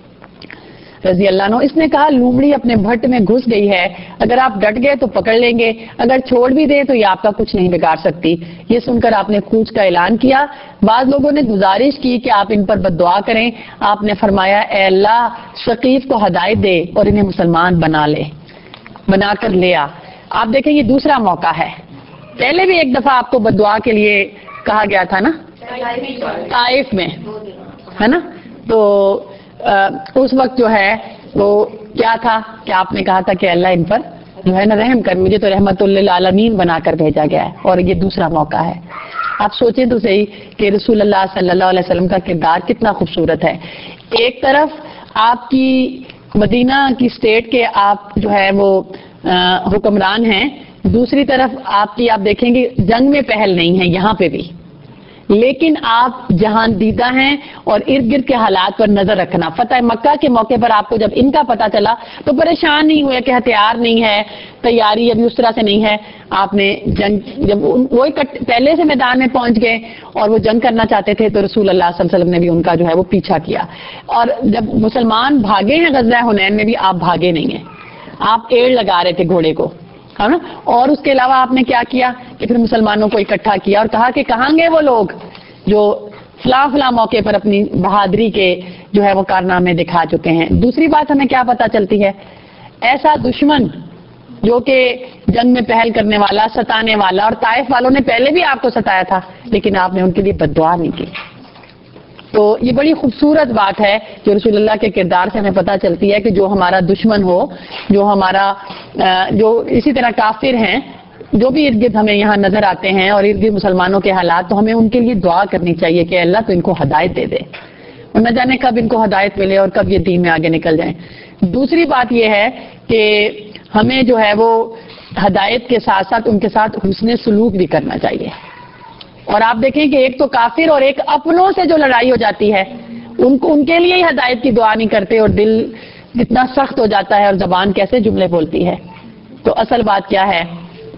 رضی اللہ عنہ۔ اس نے کہا لومڑی اپنے بھٹ میں گھس گئی ہے، اگر آپ ڈٹ گئے تو پکڑ لیں گے، اگر چھوڑ بھی دیں تو یہ آپ کا کچھ نہیں بگاڑ سکتی۔ یہ سن کر آپ نے کوچ کا اعلان کیا۔ بعض لوگوں نے گزارش کی کہ آپ ان پر بد دعا کریں۔ آپ نے فرمایا اے اللہ ثقیف کو ہدایت دے اور انہیں مسلمان بنا لے، بنا کر لے آ۔ آپ دیکھیں یہ دوسرا موقع ہے، پہلے بھی ایک دفعہ آپ کو بد دعا کے لیے کہا گیا تھا نا طائف میں، ہے نا، تو اس وقت جو ہے وہ کیا تھا کہ آپ نے کہا تھا کہ اللہ ان پر جو ہے نا رحم کر، مجھے تو رحمت للعالمین بنا کر بھیجا گیا ہے، اور یہ دوسرا موقع ہے۔ آپ سوچیں تو صحیح کہ رسول اللہ صلی اللہ علیہ وسلم کا کردار کتنا خوبصورت ہے۔ ایک طرف آپ کی مدینہ کی اسٹیٹ کے آپ جو ہے وہ حکمران ہیں، دوسری طرف آپ کی آپ دیکھیں گے جنگ میں پہل نہیں ہے یہاں پہ بھی، لیکن آپ جہاں دیدہ ہیں اور ارد گرد کے حالات پر نظر رکھنا۔ فتح مکہ کے موقع پر آپ کو جب ان کا پتہ چلا تو پریشان نہیں ہوئے کہ ہتھیار نہیں ہے، تیاری ابھی اس طرح سے نہیں ہے۔ آپ نے جنگ جب وہ پہلے سے میدان میں پہنچ گئے اور وہ جنگ کرنا چاہتے تھے تو رسول اللہ صلی اللہ علیہ وسلم نے بھی ان کا جو ہے وہ پیچھا کیا، اور جب مسلمان بھاگے ہیں غزوہ حنین میں بھی آپ بھاگے نہیں ہیں، آپ ایڑ لگا رہے تھے گھوڑے کو، ہے نا۔ اور اس کے علاوہ آپ نے کیا کیا کہ پھر مسلمانوں کو اکٹھا کیا اور کہا کہ کہاں گئے وہ لوگ جو فلاں فلاں موقع پر اپنی بہادری کے جو ہے وہ کارنامے دکھا چکے ہیں۔ دوسری بات ہمیں کیا پتہ چلتی ہے، ایسا دشمن جو کہ جنگ میں پہل کرنے والا، ستانے والا، اور طائف والوں نے پہلے بھی آپ کو ستایا تھا لیکن آپ نے ان کے لیے بد دعا نہیں کی۔ تو یہ بڑی خوبصورت بات ہے جو رسول اللہ کے کردار سے ہمیں پتہ چلتی ہے کہ جو ہمارا دشمن ہو، جو ہمارا جو اسی طرح کافر ہیں جو بھی ارد گرد ہمیں یہاں نظر آتے ہیں اور ارد گرد مسلمانوں کے حالات، تو ہمیں ان کے لیے دعا کرنی چاہیے کہ اللہ تو ان کو ہدایت دے دے، اور نہ جانے کب ان کو ہدایت ملے اور کب یہ دین میں آگے نکل جائیں۔ دوسری بات یہ ہے کہ ہمیں جو ہے وہ ہدایت کے ساتھ ساتھ ان کے ساتھ حسن سلوک بھی کرنا چاہیے۔ اور آپ دیکھیں کہ ایک تو کافر اور ایک اپنوں سے جو لڑائی ہو جاتی ہے ان کو ان کے لیے ہی ہدایت کی دعا نہیں کرتے، اور دل اتنا سخت ہو جاتا ہے اور زبان کیسے جملے بولتی ہے۔ تو اصل بات کیا ہے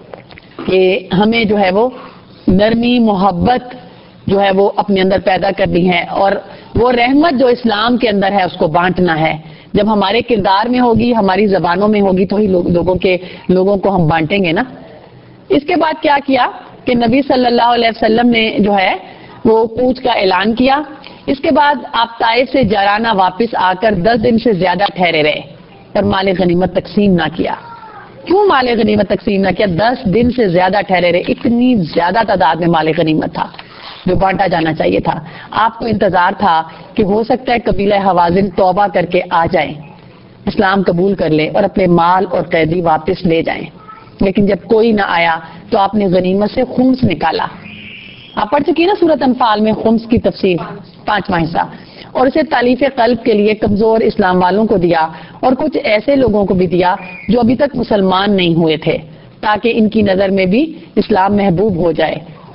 کہ ہمیں جو ہے وہ نرمی، محبت جو ہے وہ اپنے اندر پیدا کرنی ہے، اور وہ رحمت جو اسلام کے اندر ہے اس کو بانٹنا ہے۔ جب ہمارے کردار میں ہوگی، ہماری زبانوں میں ہوگی تو ہی لوگوں کے لوگوں کو ہم بانٹیں گے نا۔ اس کے بعد کیا کیا کہ نبی صلی اللہ علیہ وسلم نے جو ہے وہ کوچ کا اعلان کیا۔ اس کے بعد آپ طائف سے جارانہ واپس آ کر دس دن سے زیادہ ٹھہرے رہے اور مال غنیمت تقسیم نہ کیا۔ کیوں مال غنیمت تقسیم نہ کیا؟ دس دن سے زیادہ ٹھہرے رہے، اتنی زیادہ تعداد میں مال غنیمت تھا جو بانٹا جانا چاہیے تھا۔ آپ کو انتظار تھا کہ ہو سکتا ہے قبیلہ حوازن توبہ کر کے آ جائیں، اسلام قبول کر لیں اور اپنے مال اور قیدی واپس لے جائیں، لیکن جب کوئی نہ آیا تو آپ نے غنیمت سے خمس نکالا۔ آپ پڑھ چکی نا سورۃ انفال میں خمس کی تفسیر، پانچواں حصہ، اور اسے تالیف قلب کے لیے کمزور اسلام والوں کو دیا اور کچھ ایسے لوگوں کو بھی دیا جو ابھی تک مسلمان نہیں ہوئے تھے، تاکہ ان کی نظر میں بھی اسلام محبوب ہو جائے۔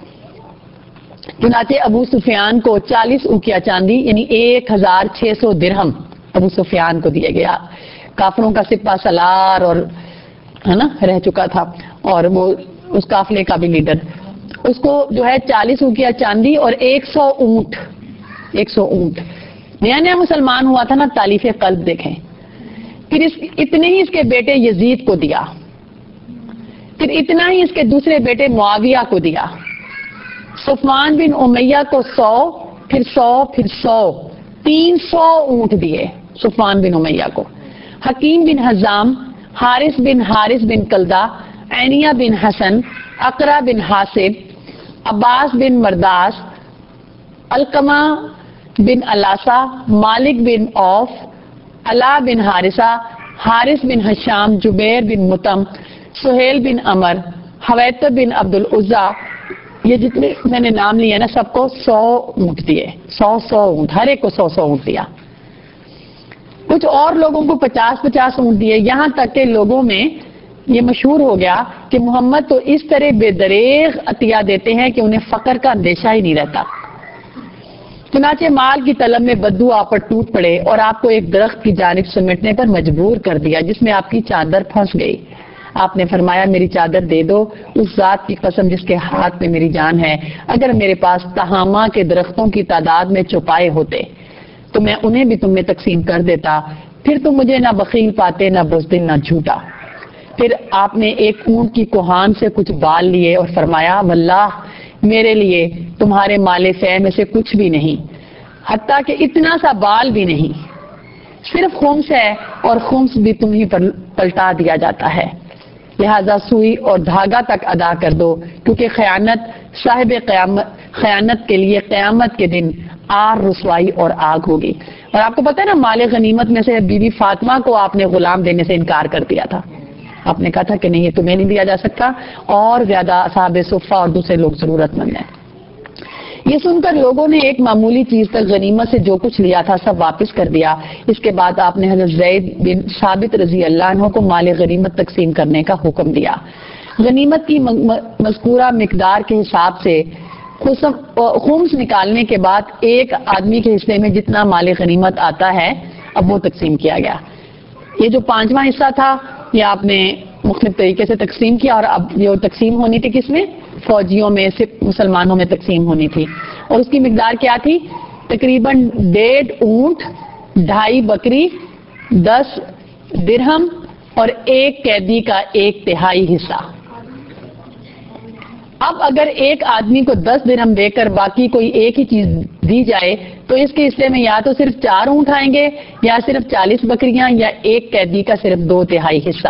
چنانچہ ابو سفیان کو چالیس اوقیہ چاندی یعنی ایک ہزار چھ سو درہم ابو سفیان کو دیا گیا۔ کافروں کا سپہ سالار اور ہے نا رہ چکا تھا، اور وہ اس قافلے کا بھی لیڈر. اس کو جو ہے چالیس اوقیہ چاندی اور ایک سو اونٹ ایک سو اونٹ نیا نیا مسلمان ہوا تھا نا، تالیف قلب دیکھیں. پھر اس اتنے ہی اس کے بیٹے یزید کو دیا، پھر اتنا ہی اس کے دوسرے بیٹے معاویہ کو دیا. صفوان بن امیہ کو سو، پھر سو، پھر سو، تین سو اونٹ دیے صفوان بن امیہ کو. حکیم بن حزام، حارث بن حارث بن کلدہ، عینیہ بن حسن، اقرا بن حاسب، عباس بن مرداس، علقمہ بن علاسہ، مالک بن عوف، علا بن حارثہ، حارث بن حشام، جبیر بن مطم، سہیل بن عمر، حویطب بن عبد العزا. یہ جتنے میں نے نام لیے نا سب کو سو اونٹ دیے، سو سو اونٹ، ہر ایک کو سو سو اونٹ دیا. کچھ اور لوگوں کو پچاس پچاس اونٹ دیے. یہاں تک کہ لوگوں میں یہ مشہور ہو گیا کہ محمد تو اس طرح بے دریغ عطیہ دیتے ہیں کہ انہیں فقر کا اندیشہ ہی نہیں رہتا. چنانچہ مال کی طلب میں بدو آپ پر ٹوٹ پڑے اور آپ کو ایک درخت کی جانب سمیٹنے پر مجبور کر دیا جس میں آپ کی چادر پھنس گئی. آپ نے فرمایا میری چادر دے دو، اس ذات کی قسم جس کے ہاتھ میں میری جان ہے، اگر میرے پاس تہامہ کے درختوں کی تعداد میں چوپائے ہوتے تو میں انہیں بھی تم میں تقسیم کر دیتا، پھر تم مجھے نہ بخیل پاتے، نہ بزدل، نہ جھوٹا. پھر آپ نے ایک اونٹ کی کوہان سے کچھ بال لیے اور فرمایا واللہ میرے لیے تمہارے مال فے میں سے کچھ بھی نہیں، حتیٰ کہ اتنا سا بال بھی نہیں، صرف خمس ہے اور خمس بھی تم ہی پر پلٹا دیا جاتا ہے، لہذا سوئی اور دھاگا تک ادا کر دو، کیونکہ خیانت صاحب قیامت خیانت کے لیے قیامت کے دن آر رسوائی اور آگ ہوگی. اور آپ کو پتہ ہے نا مال غنیمت میں سے بی بی فاطمہ کو آپ نے غلام دینے سے انکار کر دیا تھا. آپ نے کہا تھا کہ نہیں یہ تمہیں نہیں دیا جا سکتا، اور زیادہ اصحاب صفہ اور دوسرے لوگ ضرورت مند ہیں. یہ سن کر لوگوں نے ایک معمولی چیز تک غنیمت سے جو کچھ لیا تھا سب واپس کر دیا. اس کے بعد آپ نے حضرت زید بن ثابت رضی اللہ عنہ کو مال غنیمت تقسیم کرنے کا حکم دیا. غنیمت کی مذکورہ مقدار کے حساب سے خمس نکالنے کے بعد ایک آدمی کے حصے میں جتنا مال غنیمت آتا ہے اب وہ تقسیم کیا گیا. یہ جو پانچواں حصہ تھا یہ آپ نے مختلف طریقے سے تقسیم کیا، اور اب یہ تقسیم ہونی تھی کس میں؟ فوجیوں میں، صرف مسلمانوں میں تقسیم ہونی تھی. اور اس کی مقدار کیا تھی؟ تقریباً ڈیڑھ اونٹ، ڈھائی بکری، دس درہم اور ایک قیدی کا ایک تہائی حصہ. اب اگر ایک آدمی کو دس درہم دے کر باقی کوئی ایک ہی چیز دی جائے تو اس کے حصے میں یا تو صرف چار اونٹ آئیں گے یا صرف چالیس بکریاں یا ایک قیدی کا صرف دو تہائی حصہ.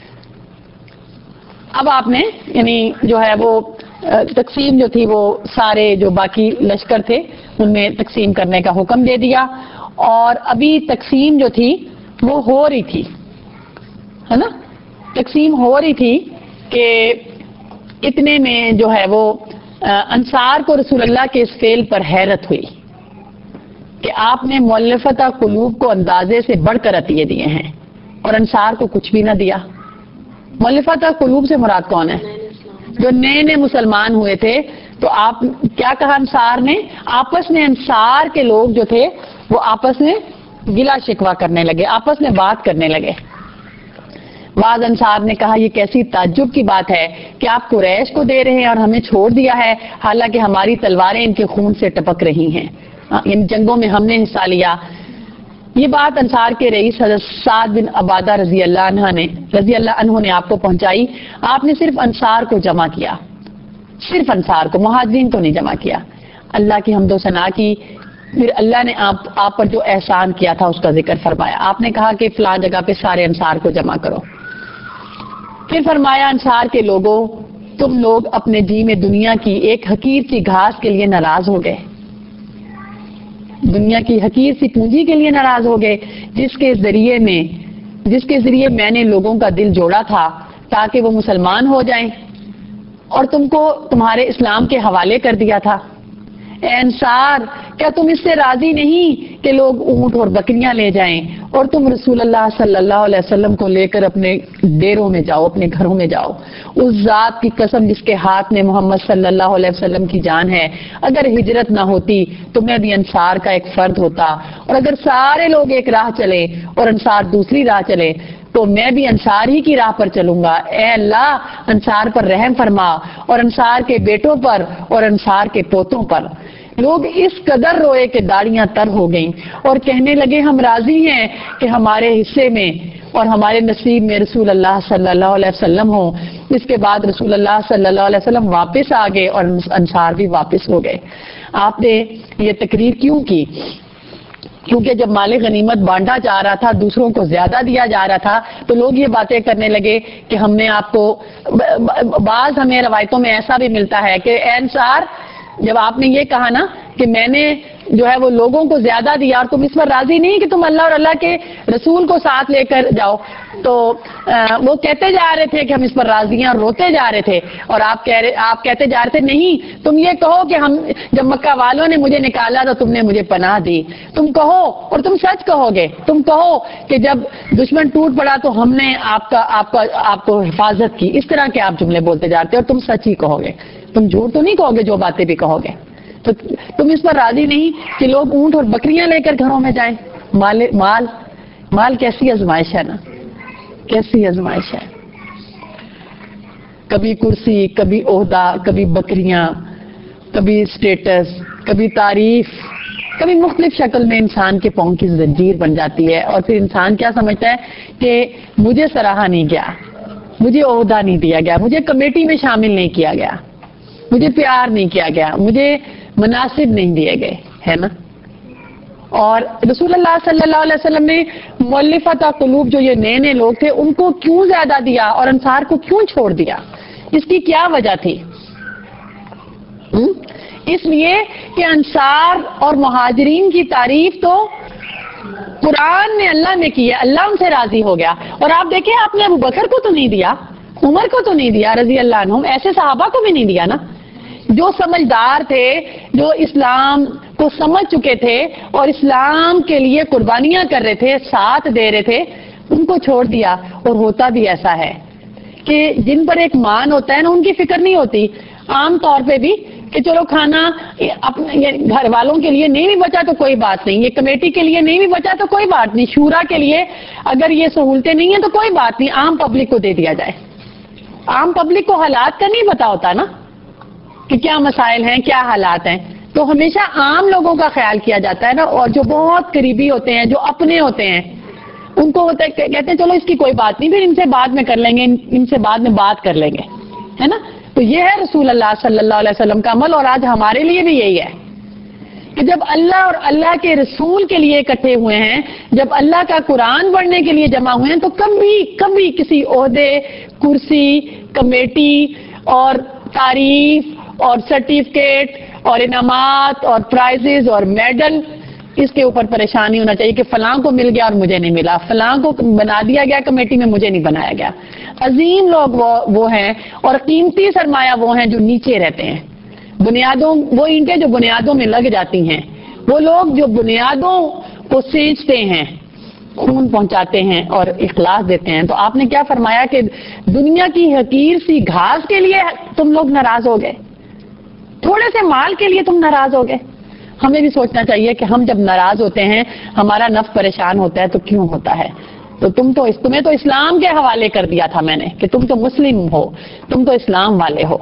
اب آپ نے یعنی جو ہے وہ تقسیم جو تھی وہ سارے جو باقی لشکر تھے ان میں تقسیم کرنے کا حکم دے دیا. اور ابھی تقسیم جو تھی وہ ہو رہی تھی ہے نا، تقسیم ہو رہی تھی کہ اتنے میں جو ہے وہ انصار کو رسول اللہ کے اس فعل پر حیرت ہوئی کہ آپ نے مؤلفۃ قلوب کو اندازے سے بڑھ کر عطیے دیے ہیں اور انصار کو کچھ بھی نہ دیا. مؤلفۃ قلوب سے مراد کون ہے؟ جو نئے نئے مسلمان ہوئے تھے. تو آپ کیا کہا انصار نے؟ آپس میں انصار کے لوگ جو تھے وہ آپس میں گلا شکوا کرنے لگے، آپس میں بات کرنے لگے. بعض انصار نے کہا یہ کیسی تعجب کی بات ہے کہ آپ قریش کو دے رہے ہیں اور ہمیں چھوڑ دیا ہے، حالانکہ ہماری تلواریں ان کے خون سے ٹپک رہی ہیں، ان جنگوں میں ہم نے حصہ لیا. یہ بات انصار کے رئیس حضرت سعد بن عبادہ رضی اللہ عنہ نے رضی اللہ عنہ نے آپ کو پہنچائی. آپ نے صرف انصار کو جمع کیا، صرف انصار کو، مہاجرین کو نہیں جمع کیا. اللہ کی حمد و ثنا کی. پھر اللہ نے آپ آپ پر جو احسان کیا تھا اس کا ذکر فرمایا. آپ نے کہا کہ فلاں جگہ پہ سارے انصار کو جمع کرو. پھر فرمایا انصار کے لوگوں تم لوگ اپنے جی میں دنیا کی ایک حقیر سی گھاس کے لیے ناراض ہو گئے، دنیا کی حقیر سی پونجی کے لیے ناراض ہو گئے جس کے ذریعے میں جس کے ذریعے میں نے لوگوں کا دل جوڑا تھا تاکہ وہ مسلمان ہو جائیں اور تم کو تمہارے اسلام کے حوالے کر دیا تھا. اے انصار کیا تم اس سے راضی نہیں کہ لوگ اونٹ اور بکریاں لے جائیں اور تم رسول اللہ صلی اللہ علیہ وسلم کو لے کر اپنے ڈیروں میں جاؤ، اپنے گھروں میں جاؤ؟ اس ذات کی قسم جس کے ہاتھ میں محمد صلی اللہ علیہ وسلم کی جان ہے، اگر ہجرت نہ ہوتی تو میں بھی انصار کا ایک فرد ہوتا، اور اگر سارے لوگ ایک راہ چلے اور انصار دوسری راہ چلے تو میں بھی انصار ہی کی راہ پر چلوں گا۔ اے اللہ انصار پر رحم فرما اور انصار کے بیٹوں پر اور انصار کے پوتوں پر۔ لوگ اس قدر روئے کہ داڑیاں تر ہو گئیں اور کہنے لگے ہم راضی ہیں کہ ہمارے حصے میں اور ہمارے نصیب میں رسول اللہ صلی اللہ علیہ وسلم ہو۔ اس کے بعد رسول اللہ صلی اللہ علیہ وسلم واپس آ گئے اور انصار بھی واپس ہو گئے۔ آپ نے یہ تقریر کیوں کی؟ کیونکہ جب مال غنیمت بانٹا جا رہا تھا، دوسروں کو زیادہ دیا جا رہا تھا، تو لوگ یہ باتیں کرنے لگے کہ ہم نے آپ کو، بعض ہمیں روایتوں میں ایسا بھی ملتا ہے کہ اے انصار جب آپ نے یہ کہا نا کہ میں نے جو ہے وہ لوگوں کو زیادہ دیا اور تم اس پر راضی نہیں کہ تم اللہ اور اللہ کے رسول کو ساتھ لے کر جاؤ، تو وہ کہتے جا رہے تھے کہ ہم اس پر راضی ہیں اور روتے جا رہے تھے، اور آپ کہہ رہے آپ کہتے جا رہے تھے نہیں تم یہ کہو کہ ہم جب مکہ والوں نے مجھے نکالا تو تم نے مجھے پناہ دی، تم کہو اور تم سچ کہو گے، تم کہو کہ جب دشمن ٹوٹ پڑا تو ہم نے آپ کا آپ کا آپ کو حفاظت کی۔ اس طرح کے آپ جملے بولتے جاتے اور تم سچ ہی کہو گے، تم جھوٹ تو نہیں کہو گے جو باتیں بھی کہو گے۔ تو تم اس پر راضی نہیں کہ لوگ اونٹ اور بکریاں لے کر گھروں میں جائیں؟ مال مال مال کیسی آزمائش ہے نا، کیسی آزمائش ہے۔ کبھی کرسی، کبھی عہدہ، کبھی بکریاں، کبھی اسٹیٹس، کبھی تعریف، کبھی مختلف شکل میں انسان کے پاؤں کی زنجیر بن جاتی ہے، اور پھر انسان کیا سمجھتا ہے کہ مجھے سراہا نہیں گیا، مجھے عہدہ نہیں دیا گیا، مجھے کمیٹی میں شامل نہیں کیا گیا، مجھے پیار نہیں کیا گیا، مجھے مناسب نہیں دیے گئے، ہے نا۔ اور رسول اللہ صلی اللہ علیہ وسلم نے مؤلفۃ قلوب جو یہ نئے نئے لوگ تھے ان کو کیوں زیادہ دیا اور انصار کو کیوں چھوڑ دیا؟ اس کی کیا وجہ تھی؟ اس لیے کہ انصار اور مہاجرین کی تعریف تو قرآن نے اللہ نے کی ہے، اللہ ان سے راضی ہو گیا۔ اور آپ دیکھیں آپ نے ابو بکر کو تو نہیں دیا، عمر کو تو نہیں دیا رضی اللہ عنہم، ایسے صحابہ کو بھی نہیں دیا نا، جو سمجھدار تھے، جو اسلام کو سمجھ چکے تھے اور اسلام کے لیے قربانیاں کر رہے تھے، ساتھ دے رہے تھے، ان کو چھوڑ دیا۔ اور ہوتا بھی ایسا ہے کہ جن پر ایک مان ہوتا ہے نا ان کی فکر نہیں ہوتی عام طور پہ بھی کہ چلو کھانا اپنے گھر والوں کے لیے نہیں بھی بچا تو کوئی بات نہیں، یہ کمیٹی کے لیے نہیں بھی بچا تو کوئی بات نہیں، شورا کے لیے اگر یہ سہولتیں نہیں ہیں تو کوئی بات نہیں، عام پبلک کو دے دیا جائے۔ عام پبلک کو حالات کا نہیں پتا ہوتا نا کہ کیا مسائل ہیں، کیا حالات ہیں، تو ہمیشہ عام لوگوں کا خیال کیا جاتا ہے نا، اور جو بہت قریبی ہوتے ہیں، جو اپنے ہوتے ہیں، ان کو ہوتا ہے کہتے ہیں چلو اس کی کوئی بات نہیں، پھر ان سے بعد میں کر لیں گے، ان سے بعد میں بات کر لیں گے، ہے نا۔ تو یہ ہے رسول اللہ صلی اللہ علیہ وسلم کا عمل، اور آج ہمارے لیے بھی یہی ہے کہ جب اللہ اور اللہ کے رسول کے لیے اکٹھے ہوئے ہیں، جب اللہ کا قرآن پڑھنے کے لیے جمع ہوئے ہیں، تو کبھی کبھی کسی عہدے، کرسی، کمیٹی اور تعریف اور سرٹیفکیٹ اور انعامات اور پرائزز اور میڈل، اس کے اوپر پریشانی ہونا چاہیے کہ فلاں کو مل گیا اور مجھے نہیں ملا، فلاں کو بنا دیا گیا کمیٹی میں، مجھے نہیں بنایا گیا۔ عظیم لوگ وہ وہ ہیں اور قیمتی سرمایہ وہ ہیں جو نیچے رہتے ہیں، بنیادوں وہ اینٹیں جو بنیادوں میں لگ جاتی ہیں، وہ لوگ جو بنیادوں کو سینچتے ہیں، خون پہنچاتے ہیں اور اخلاص دیتے ہیں۔ تو آپ نے کیا فرمایا کہ دنیا کی حقیر سی گھاس کے لیے تم لوگ ناراض ہو گئے، تھوڑے سے مال کے لیے تم ناراض ہو گئے۔ ہمیں بھی سوچنا چاہیے کہ ہم جب ناراض ہوتے ہیں، ہمارا نفس پریشان ہوتا ہے تو کیوں ہوتا ہے؟ تو تم تو تمہیں تو اسلام کے حوالے کر دیا تھا میں نے کہ تم تو مسلم ہو، تم تو اسلام والے ہو۔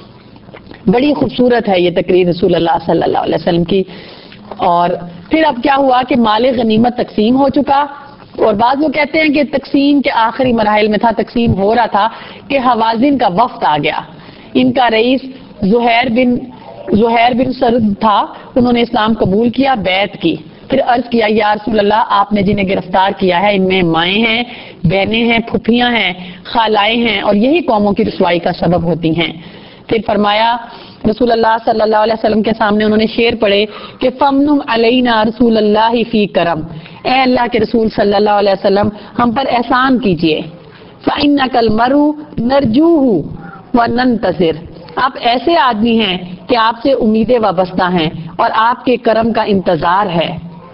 بڑی خوبصورت ہے یہ تقریر رسول اللہ صلی اللہ علیہ وسلم کی۔ اور پھر اب کیا ہوا کہ مال غنیمت تقسیم ہو چکا، اور بعض وہ کہتے ہیں کہ تقسیم کے آخری مراحل میں تھا، تقسیم ہو رہا تھا کہ حوازن کا وفد آ گیا۔ ان کا رئیس زہیر بن زہیر بن سرد تھا، انہوں نے اسلام قبول کیا، بیعت کی، پھر عرض کیا یا رسول اللہ آپ نے جنہیں گرفتار کیا ہے ان میں مائیں ہیں، بہنیں ہیں، پھپھیاں ہیں، خالائیں ہیں، اور یہی قوموں کی رسوائی کا سبب ہوتی ہیں۔ پھر فرمایا رسول اللہ صلی اللہ علیہ وسلم کے سامنے انہوں نے شعر پڑھے کہ فَمْنُمْ عَلَيْنَا رسول اللہ فی کرم، اے اللہ کے رسول صلی اللہ علیہ وسلم ہم پر احسان کیجئے، فَإِنَّكَ الْمَرُءُ نَرْجُوهُ وَنَنْتَظِرُ، آپ ایسے آدمی ہیں کہ آپ سے امیدیں وابستہ ہیں اور آپ کے کرم کا انتظار ہے.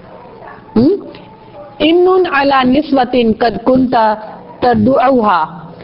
ان علی نسوۃ قد کنت تدعوها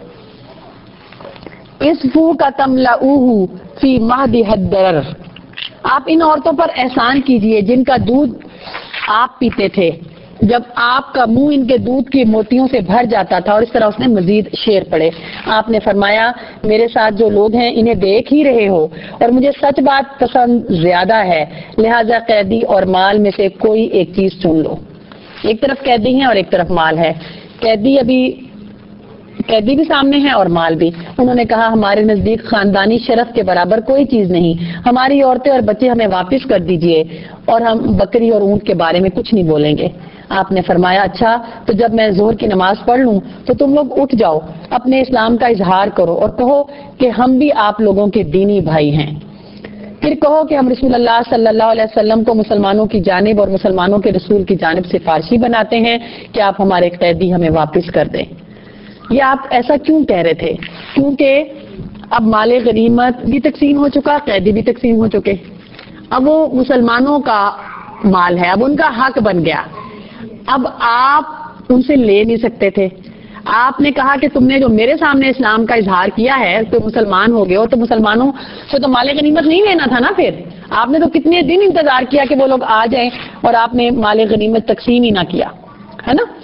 اسفو کا تملؤہ فی مہدہ الدرر. آپ ان عورتوں پر احسان کیجئے جن کا دودھ آپ پیتے تھے جب آپ کا منہ ان کے دودھ کی موتیوں سے بھر جاتا تھا. اور اس طرح اس نے مزید شعر پڑھے. آپ نے فرمایا میرے ساتھ جو لوگ ہیں انہیں دیکھ ہی رہے ہو اور مجھے سچ بات پسند زیادہ ہے، لہذا قیدی اور مال میں سے کوئی ایک چیز چن لو. ایک طرف قیدی ہیں اور ایک طرف مال ہے. قیدی ابھی قیدی بھی سامنے ہے اور مال بھی. انہوں نے کہا ہمارے نزدیک خاندانی شرف کے برابر کوئی چیز نہیں، ہماری عورتیں اور بچے ہمیں واپس کر دیجئے اور ہم بکری اور اونٹ کے بارے میں کچھ نہیں بولیں گے. آپ نے فرمایا اچھا تو جب میں ظہر کی نماز پڑھ لوں تو تم لوگ اٹھ جاؤ، اپنے اسلام کا اظہار کرو اور کہو کہ ہم بھی آپ لوگوں کے دینی بھائی ہیں. پھر کہو کہ ہم رسول اللہ صلی اللہ علیہ وسلم کو مسلمانوں کی جانب اور مسلمانوں کے رسول کی جانب سے سفارشی بناتے ہیں کہ آپ ہمارے قیدی ہمیں واپس کر دیں. یہ آپ ایسا کیوں کہہ رہے تھے؟ کیونکہ اب مال غنیمت بھی تقسیم ہو چکا، قیدی بھی تقسیم ہو چکے. اب وہ مسلمانوں کا مال ہے، اب ان کا حق بن گیا. اب آپ ان سے لے نہیں سکتے تھے. آپ نے کہا کہ تم نے جو میرے سامنے اسلام کا اظہار کیا ہے تو مسلمان ہو گئے ہو، تو مسلمانوں سے تو مال غنیمت نہیں لینا تھا نا. پھر آپ نے تو کتنے دن انتظار کیا کہ وہ لوگ آ جائیں اور آپ نے مال غنیمت تقسیم ہی نہ کیا ہے نا.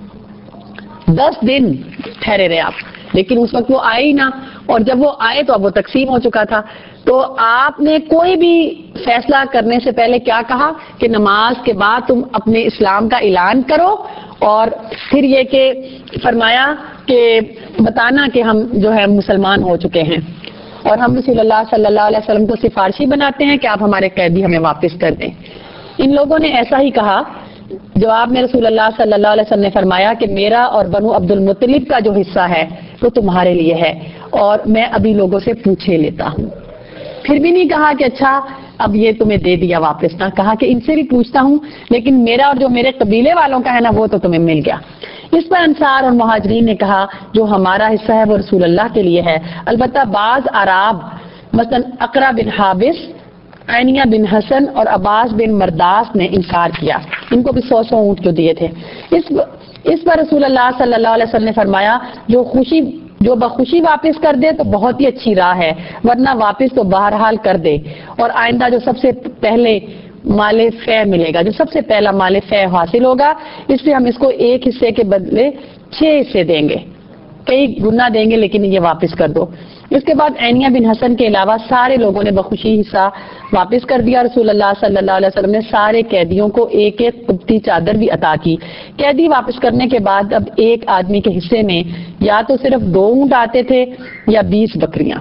دس دن ٹھہرے رہے آپ، لیکن اس وقت وہ آئے ہی نہ، اور جب وہ آئے تو اب وہ تقسیم ہو چکا تھا. تو آپ نے کوئی بھی فیصلہ کرنے سے پہلے کیا کہا کہ نماز کے بعد تم اپنے اسلام کا اعلان کرو، اور پھر یہ کہ فرمایا کہ بتانا کہ ہم جو ہے مسلمان ہو چکے ہیں اور ہم رسول اللہ صلی اللہ علیہ وسلم کو سفارشی بناتے ہیں کہ آپ ہمارے قیدی ہمیں واپس کر دیں. ان لوگوں نے ایسا ہی کہا. جواب میں رسول اللہ صلی اللہ علیہ وسلم نے فرمایا کہ میرا اور بنو عبد المطلب کا جو حصہ ہے وہ تمہارے لیے ہے اور میں ابھی لوگوں سے پوچھے لیتا ہوں. پھر بھی نہیں کہا کہ اچھا اب یہ تمہیں دے دیا واپس، نہ کہا کہ ان سے بھی پوچھتا ہوں لیکن میرا اور جو میرے قبیلے والوں کا ہے نا وہ تو تمہیں مل گیا. اس پر انصار اور مہاجرین نے کہا جو ہمارا حصہ ہے وہ رسول اللہ کے لیے ہے. البتہ بعض اعراب مثلا اقرا بن حابس، عینیہ بن حسن اور عباس بن مرداس نے انکار کیا. ان کو بھی سو سو اونٹ جو دیے تھے. اس اس پر رسول اللہ صلی اللہ علیہ وسلم نے فرمایا جو خوشی جو بخوشی واپس کر دے تو بہت ہی اچھی راہ ہے، ورنہ واپس تو بہرحال کر دے. اور آئندہ جو سب سے پہلے مال فے ملے گا، جو سب سے پہلا مال فے حاصل ہوگا، اس سے ہم اس کو ایک حصے کے بدلے چھ حصے دیں گے، کئی گنا دیں گے، لیکن یہ واپس کر دو. اس کے بعد عینیہ بن حسن کے علاوہ سارے لوگوں نے بخوشی حصہ واپس کر دیا. رسول اللہ صلی اللہ علیہ وسلم نے سارے قیدیوں کو ایک ایک قبطی چادر بھی عطا کی. قیدی واپس کرنے کے بعد اب ایک آدمی کے حصے میں یا تو صرف دو اونٹ آتے تھے یا بیس بکریاں.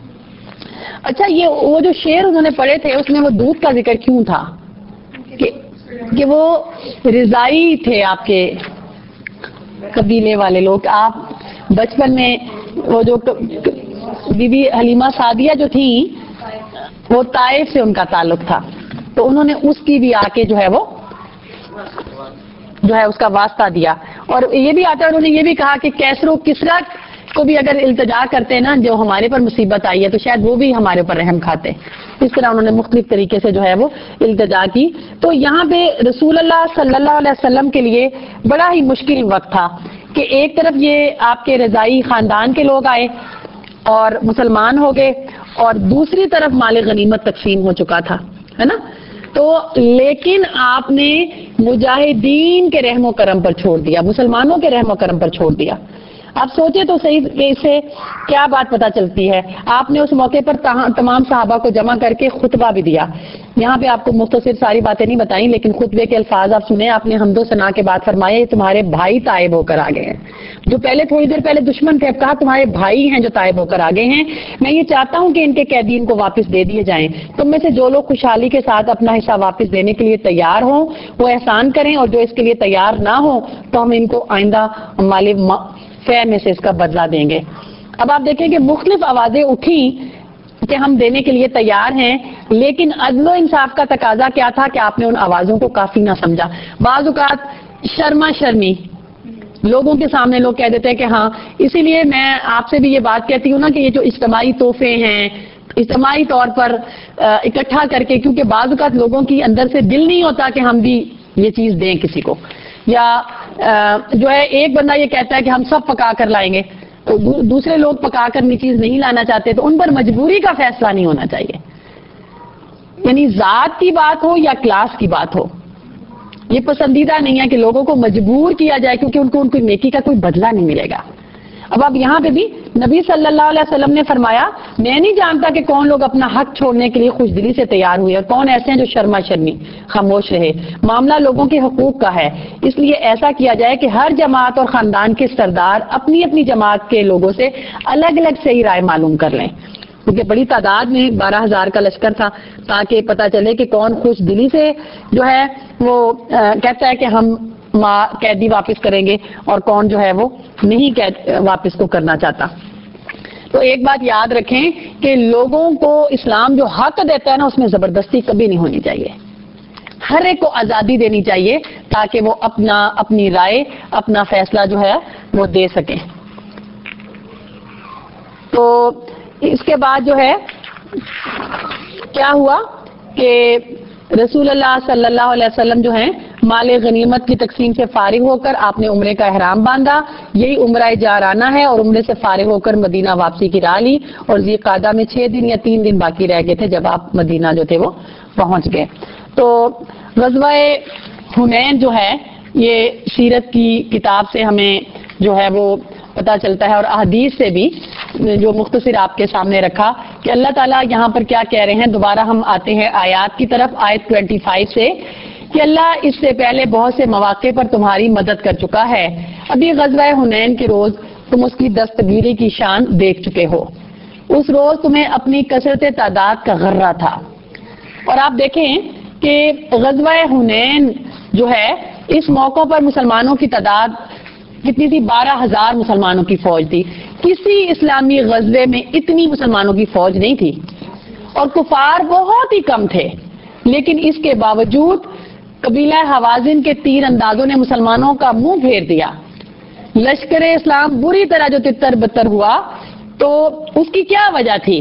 اچھا یہ وہ جو شعر انہوں نے پڑھے تھے اس میں وہ دودھ کا ذکر کیوں تھا؟ کہ, کہ وہ رضائی تھے آپ کے قبیلے والے لوگ. آپ بچپن میں وہ جو بی بی حلیمہ سعدیہ جو تھی وہ طائف سے ان کا تعلق تھا، تو انہوں نے اس کی بھی آ کے جو ہے وہ جو ہے اس کا واسطہ دیا. اور یہ بھی آتا ہے انہوں نے یہ بھی کہا کہ کیسر و کسرا کو بھی اگر التجا کرتے نا جو ہمارے پر مصیبت آئی ہے تو شاید وہ بھی ہمارے پر رحم کھاتے. اس طرح انہوں نے مختلف طریقے سے جو ہے وہ التجا کی. تو یہاں پہ رسول اللہ صلی اللہ علیہ وسلم کے لیے بڑا ہی مشکل وقت تھا کہ ایک طرف یہ آپ کے رضائی خاندان کے لوگ آئے اور مسلمان ہو گئے، اور دوسری طرف مال غنیمت تقسیم ہو چکا تھا، ہے نا. تو لیکن آپ نے مجاہدین کے رحم و کرم پر چھوڑ دیا، مسلمانوں کے رحم و کرم پر چھوڑ دیا. آپ سوچے تو صحیح کہ اس سے کیا بات پتہ چلتی ہے. آپ نے اس موقع پر تمام صحابہ کو جمع کر کے خطبہ بھی دیا. یہاں پہ آپ کو مختصر ساری باتیں نہیں بتائیں لیکن خطبے کے الفاظ آپ سنیں. آپ نے حمد و ثنا کے بعد فرمایا یہ تمہارے بھائی تائب ہو کر آگے ہیں، جو پہلے تھوڑی دیر پہلے دشمن تھے اب کہا تمہارے بھائی ہیں جو تائب ہو کر آگے ہیں. میں یہ چاہتا ہوں کہ ان کے قیدین کو واپس دے دیے جائیں. تم میں سے جو لوگ خوشحالی کے ساتھ اپنا حصہ واپس دینے کے لیے تیار ہوں وہ احسان کریں، اور جو اس کے لیے تیار نہ ہوں تو ہم ان کو آئندہ مال فے میں سے اس کا بدلہ دیں گے. اب آپ دیکھیں کہ مختلف آوازیں اٹھی کہ ہم دینے کے لیے تیار ہیں، لیکن عدل و انصاف کا تقاضا کیا تھا کہ آپ نے ان آوازوں کو کافی نہ سمجھا. بعض اوقات شرما شرمی لوگوں کے سامنے لوگ کہہ دیتے ہیں کہ ہاں، اسی لیے میں آپ سے بھی یہ بات کہتی ہوں نا کہ یہ جو اجتماعی تحفے ہیں اجتماعی طور پر اکٹھا کر کے، کیونکہ بعض اوقات لوگوں کی اندر سے دل نہیں ہوتا کہ ہم بھی یہ چیز دیں کسی کو، یا جو ہے ایک بندہ یہ کہتا ہے کہ ہم سب پکا کر لائیں گے، تو دوسرے لوگ پکا کر یہ چیز نہیں لانا چاہتے، تو ان پر مجبوری کا فیصلہ نہیں ہونا چاہیے. یعنی ذات کی بات ہو یا کلاس کی بات ہو، یہ پسندیدہ نہیں ہے کہ لوگوں کو مجبور کیا جائے، کیونکہ ان کو ان کی نیکی کا کوئی بدلہ نہیں ملے گا. اب اب یہاں پہ بھی نبی صلی اللہ علیہ وسلم نے فرمایا، میں نہیں جانتا کہ کون لوگ اپنا حق چھوڑنے کے لیے خوش دلی سے تیار ہوئے اور کون ایسے ہیں جو شرما شرمی خاموش رہے. معاملہ لوگوں کے حقوق کا ہے، اس لیے ایسا کیا جائے کہ ہر جماعت اور خاندان کے سردار اپنی اپنی جماعت کے لوگوں سے الگ الگ صحیح رائے معلوم کر لیں، کیونکہ بڑی تعداد میں بارہ ہزار کا لشکر تھا، تاکہ پتہ چلے کہ کون خوش دلی سے جو ہے وہ کہتا ہے کہ ہم قیدی واپس کریں گے اور کون جو ہے وہ نہیں قید واپس کو کرنا چاہتا. تو ایک بات یاد رکھیں کہ لوگوں کو اسلام جو حق دیتا ہے نا، اس میں زبردستی کبھی نہیں ہونی چاہیے. ہر ایک کو آزادی دینی چاہیے تاکہ وہ اپنا اپنی رائے، اپنا فیصلہ جو ہے وہ دے سکیں. تو اس کے بعد جو ہے کیا ہوا کہ رسول اللہ صلی اللہ علیہ وسلم جو ہیں مال غنیمت کی تقسیم سے فارغ ہو کر آپ نے عمرے کا احرام باندھا. یہی عمرہ جارانہ ہے، اور عمرے سے فارغ ہو کر مدینہ واپسی کی راہ لی، اور ذی قعدہ میں چھ دن یا تین دن باقی رہ گئے تھے جب آپ مدینہ جو تھے وہ پہنچ گئے. تو غزوہ حنین جو ہے یہ سیرت کی کتاب سے ہمیں جو ہے وہ پتہ چلتا ہے، اور احادیث سے بھی جو مختصر آپ کے سامنے رکھا کہ اللہ تعالیٰ یہاں پر کیا کہہ رہے ہیں. دوبارہ ہم آتے ہیں آیات کی طرف، آیت پچیس سے، کہ اللہ اس سے پہلے بہت سے مواقع پر تمہاری مدد کر چکا ہے. ابھی غزوہ حنین کے روز تم اس کی دستگیری کی شان دیکھ چکے ہو. اس روز تمہیں اپنی کثرت تعداد کا غرہ تھا. اور آپ دیکھیں کہ غزوہ حنین جو ہے اس موقع پر مسلمانوں کی تعداد کتنی تھی؟ بارہ ہزار مسلمانوں کی فوج تھی. کسی اسلامی غزوے میں اتنی مسلمانوں کی فوج نہیں تھی، اور کفار بہت ہی کم تھے. لیکن اس کے باوجود قبیلہ حوازن کے تیر اندازوں نے مسلمانوں کا منہ پھیر دیا. لشکر اسلام بری طرح جو تتر بتر ہوا، تو اس کی کیا وجہ تھی؟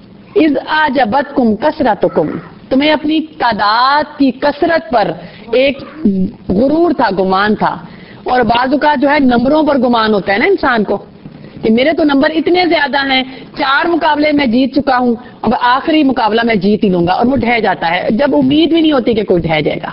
اذ اعجبتکم کثرتکم، تمہیں اپنی تعداد کی کثرت پر ایک غرور تھا، گمان تھا. اور بعض اوقات جو ہے نمبروں پر گمان ہوتا ہے نا انسان کو، کہ میرے تو نمبر اتنے زیادہ ہیں، چار مقابلے میں جیت چکا ہوں، اب آخری مقابلہ میں جیت ہی لوں گا، اور وہ ڈھہ جاتا ہے جب امید بھی نہیں ہوتی کہ کوئی ڈھہ جائے گا،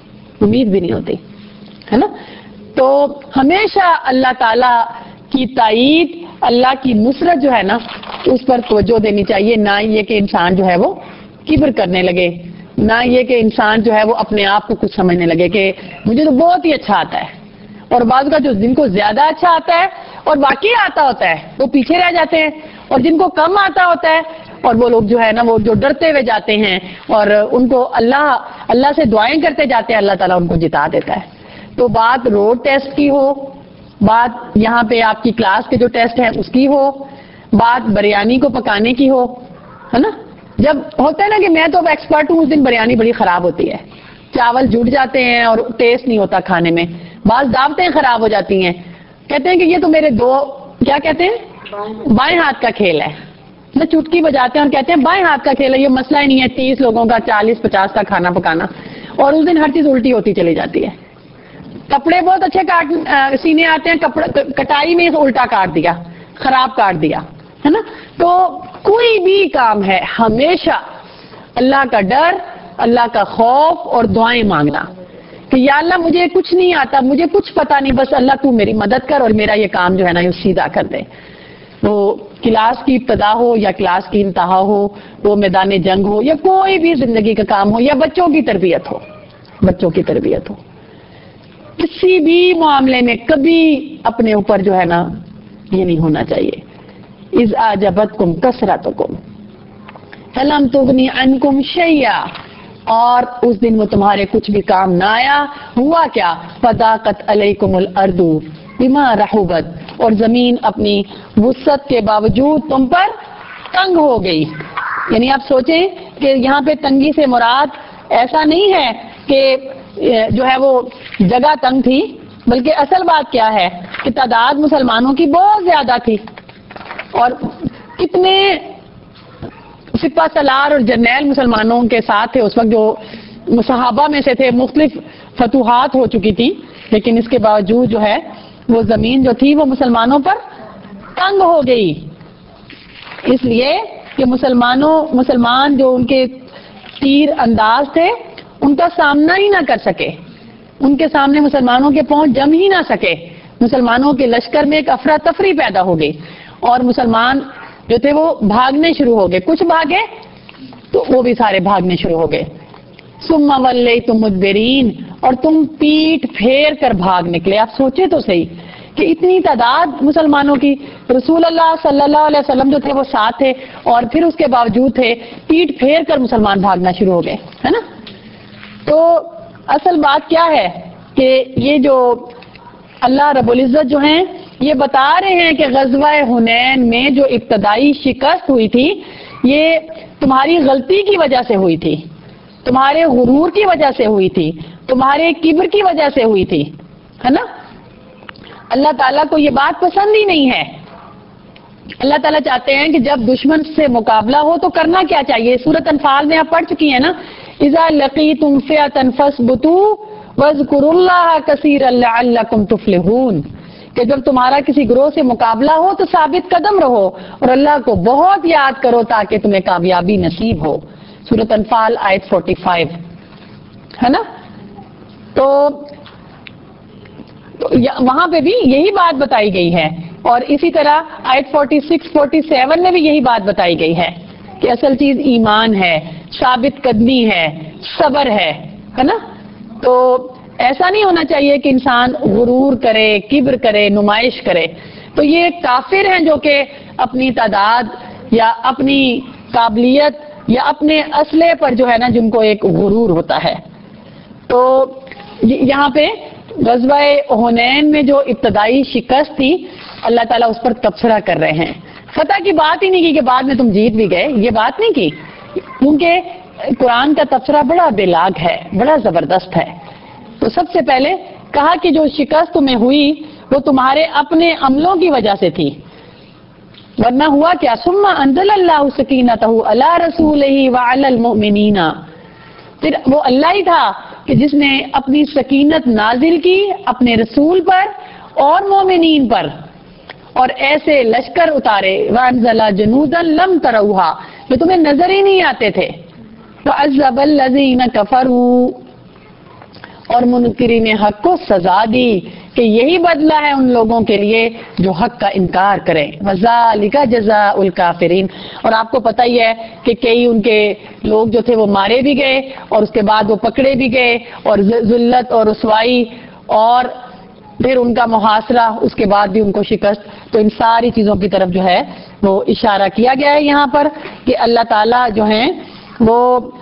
امید بھی نہیں ہوتی ہے نا. تو ہمیشہ اللہ تعالی کی تائید، اللہ کی نصرت جو ہے نا اس پر توجہ دینی چاہیے. نہ یہ کہ انسان جو ہے وہ کبر کرنے لگے، نہ یہ کہ انسان جو ہے وہ اپنے آپ کو کچھ سمجھنے لگے کہ مجھے تو بہت ہی اچھا آتا ہے. اور بعض کا جو جن کو زیادہ اچھا آتا ہے اور باقی آتا ہوتا ہے وہ پیچھے رہ جاتے ہیں، اور جن کو کم آتا ہوتا ہے اور وہ لوگ جو ہے نا وہ جو ڈرتے ہوئے جاتے ہیں اور ان کو اللہ اللہ سے دعائیں کرتے جاتے ہیں، اللہ تعالیٰ ان کو جتا دیتا ہے. تو بات روڈ ٹیسٹ کی ہو، بات یہاں پہ آپ کی کلاس کے جو ٹیسٹ ہیں اس کی ہو، بات بریانی کو پکانے کی ہو، ہے نا. جب ہوتا ہے نا کہ میں تو اب ایکسپرٹ ہوں، اس دن بریانی بڑی خراب ہوتی ہے، چاول جٹ جاتے ہیں اور ٹیسٹ نہیں ہوتا کھانے میں، بعض دعوتیں خراب ہو جاتی ہیں. کہتے ہیں کہ یہ تو میرے دو کیا کہتے ہیں بائیں ہاتھ کا کھیل ہے، نہ چٹکی بجاتے ہیں اور کہتے ہیں بائیں ہاتھ کا کھیل ہے، یہ مسئلہ ہی نہیں ہے تیس لوگوں کا چالیس پچاس کا کھانا پکانا. اور اس دن ہر چیز الٹی ہوتی چلی جاتی ہے. کپڑے بہت اچھے کاٹ سینے آتے ہیں، کپڑے کٹائی میں الٹا کاٹ دیا، خراب کاٹ دیا، ہے نا. تو کوئی بھی کام ہے ہمیشہ اللہ کا ڈر، اللہ کا خوف اور دعائیں مانگنا کہ یا اللہ مجھے کچھ نہیں آتا، مجھے کچھ پتا نہیں، بس اللہ تو میری مدد کر اور میرا یہ کام جو ہے نا یہ سیدھا کر دے. وہ کلاس کی ابتدا ہو یا کلاس کی انتہا ہو، وہ میدان جنگ ہو یا کوئی بھی زندگی کا کام ہو یا بچوں کی تربیت ہو، بچوں کی تربیت ہو، کسی بھی معاملے میں کبھی اپنے اوپر جو ہے نا یہ نہیں ہونا چاہیے. اذ اعجبتکم کثرتکم فلم تغنی عنکم شیئا، اور اس دن وہ تمہارے کچھ بھی کام نہ آیا. ہوا کیا؟ فضاقت علیکم الارض بما رحبت، اور زمین اپنی وسعت کے باوجود تم پر تنگ ہو گئی. یعنی آپ سوچیں کہ یہاں پہ تنگی سے مراد ایسا نہیں ہے کہ جو ہے وہ جگہ تنگ تھی، بلکہ اصل بات کیا ہے کہ تعداد مسلمانوں کی بہت زیادہ تھی، اور کتنے سپہ سالار اور جرنیل مسلمانوں کے ساتھ تھے اس وقت، جو صحابہ میں سے تھے، مختلف فتوحات ہو چکی تھی، لیکن اس کے باوجود جو ہے وہ زمین جو تھی وہ مسلمانوں پر تنگ ہو گئی، اس لیے کہ مسلمانوں مسلمان جو ان کے تیر انداز تھے ان کا سامنا ہی نہ کر سکے، ان کے سامنے مسلمانوں کے پہنچ جم ہی نہ سکے، مسلمانوں کے لشکر میں ایک افراتفری پیدا ہو گئی اور مسلمان جو تھے وہ بھاگنے شروع ہو گئے، کچھ بھاگے تو وہ بھی سارے بھاگنے شروع ہو گئے۔ ثم ولیتم مدبرین، اور تم پیٹ پھیر کر بھاگ نکلے۔ آپ سوچے تو صحیح کہ اتنی تعداد مسلمانوں کی، رسول اللہ صلی اللہ علیہ وسلم جو تھے وہ ساتھ تھے اور پھر اس کے باوجود تھے پیٹ پھیر کر مسلمان بھاگنا شروع ہو گئے، ہے نا۔ تو اصل بات کیا ہے کہ یہ جو اللہ رب العزت جو ہیں یہ بتا رہے ہیں کہ غزوہ حنین میں جو ابتدائی شکست ہوئی تھی یہ تمہاری غلطی کی وجہ سے ہوئی تھی، تمہارے غرور کی وجہ سے ہوئی تھی، تمہارے کبر کی وجہ سے ہوئی تھی، ہے نا۔ اللہ تعالیٰ کو یہ بات پسند ہی نہیں ہے۔ اللہ تعالیٰ چاہتے ہیں کہ جب دشمن سے مقابلہ ہو تو کرنا کیا چاہیے؟ سورۃ انفال میں آپ پڑھ چکی ہیں نا، اذا لقیتم فئۃ فاثبتوا واذکروا اللہ کثیرا لعلکم تفلحون، کہ جب تمہارا کسی گروہ سے مقابلہ ہو تو ثابت قدم رہو اور اللہ کو بہت یاد کرو تاکہ تمہیں کامیابی نصیب ہو۔ سورۃ انفال آیت پینتالیس، ہے نا۔ تو وہاں پہ بھی یہی بات بتائی گئی ہے اور اسی طرح آیت چھیالیس، سینتالیس میں بھی یہی بات بتائی گئی ہے کہ اصل چیز ایمان ہے، ثابت قدمی ہے، صبر ہے، ہے نا۔ تو ایسا نہیں ہونا چاہیے کہ انسان غرور کرے، کبر کرے، نمائش کرے۔ تو یہ کافر ہیں جو کہ اپنی تعداد یا اپنی قابلیت یا اپنے اسلحے پر جو ہے نا جن کو ایک غرور ہوتا ہے۔ تو یہاں پہ غزوہ حنین میں جو ابتدائی شکست تھی اللہ تعالیٰ اس پر تبصرہ کر رہے ہیں۔ فتح کی بات ہی نہیں کی کہ بعد میں تم جیت بھی گئے، یہ بات نہیں کی، کیونکہ قرآن کا تبصرہ بڑا بے لاگ ہے، بڑا زبردست ہے۔ تو سب سے پہلے کہا کہ جو شکست تمہیں ہوئی وہ تمہارے اپنے عملوں کی وجہ سے تھی، ورنہ ہوا کیا؟ ثم انزل اللہ سکینتہ علی رسولہ وعلی المؤمنین، پھر وہ اللہ ہی تھا کہ جس نے اپنی سکینت نازل کی اپنے رسول پر اور مومنین پر، اور ایسے لشکر اتارے، وانزل جنودا لم تروها، جو تمہیں نظر ہی نہیں آتے تھے، وعذب الذین کفروا، اور منکرین حق کو سزا دی کہ یہی بدلہ ہے ان لوگوں کے لیے جو حق کا انکار کریں، وذالک جزاء الکافرین۔ اور آپ کو پتہ ہی ہے کہ کئی ان کے لوگ جو تھے وہ مارے بھی گئے اور اس کے بعد وہ پکڑے بھی گئے اور ذلت اور رسوائی اور پھر ان کا محاصرہ، اس کے بعد بھی ان کو شکست۔ تو ان ساری چیزوں کی طرف جو ہے وہ اشارہ کیا گیا ہے یہاں پر کہ اللہ تعالیٰ جو ہیں وہ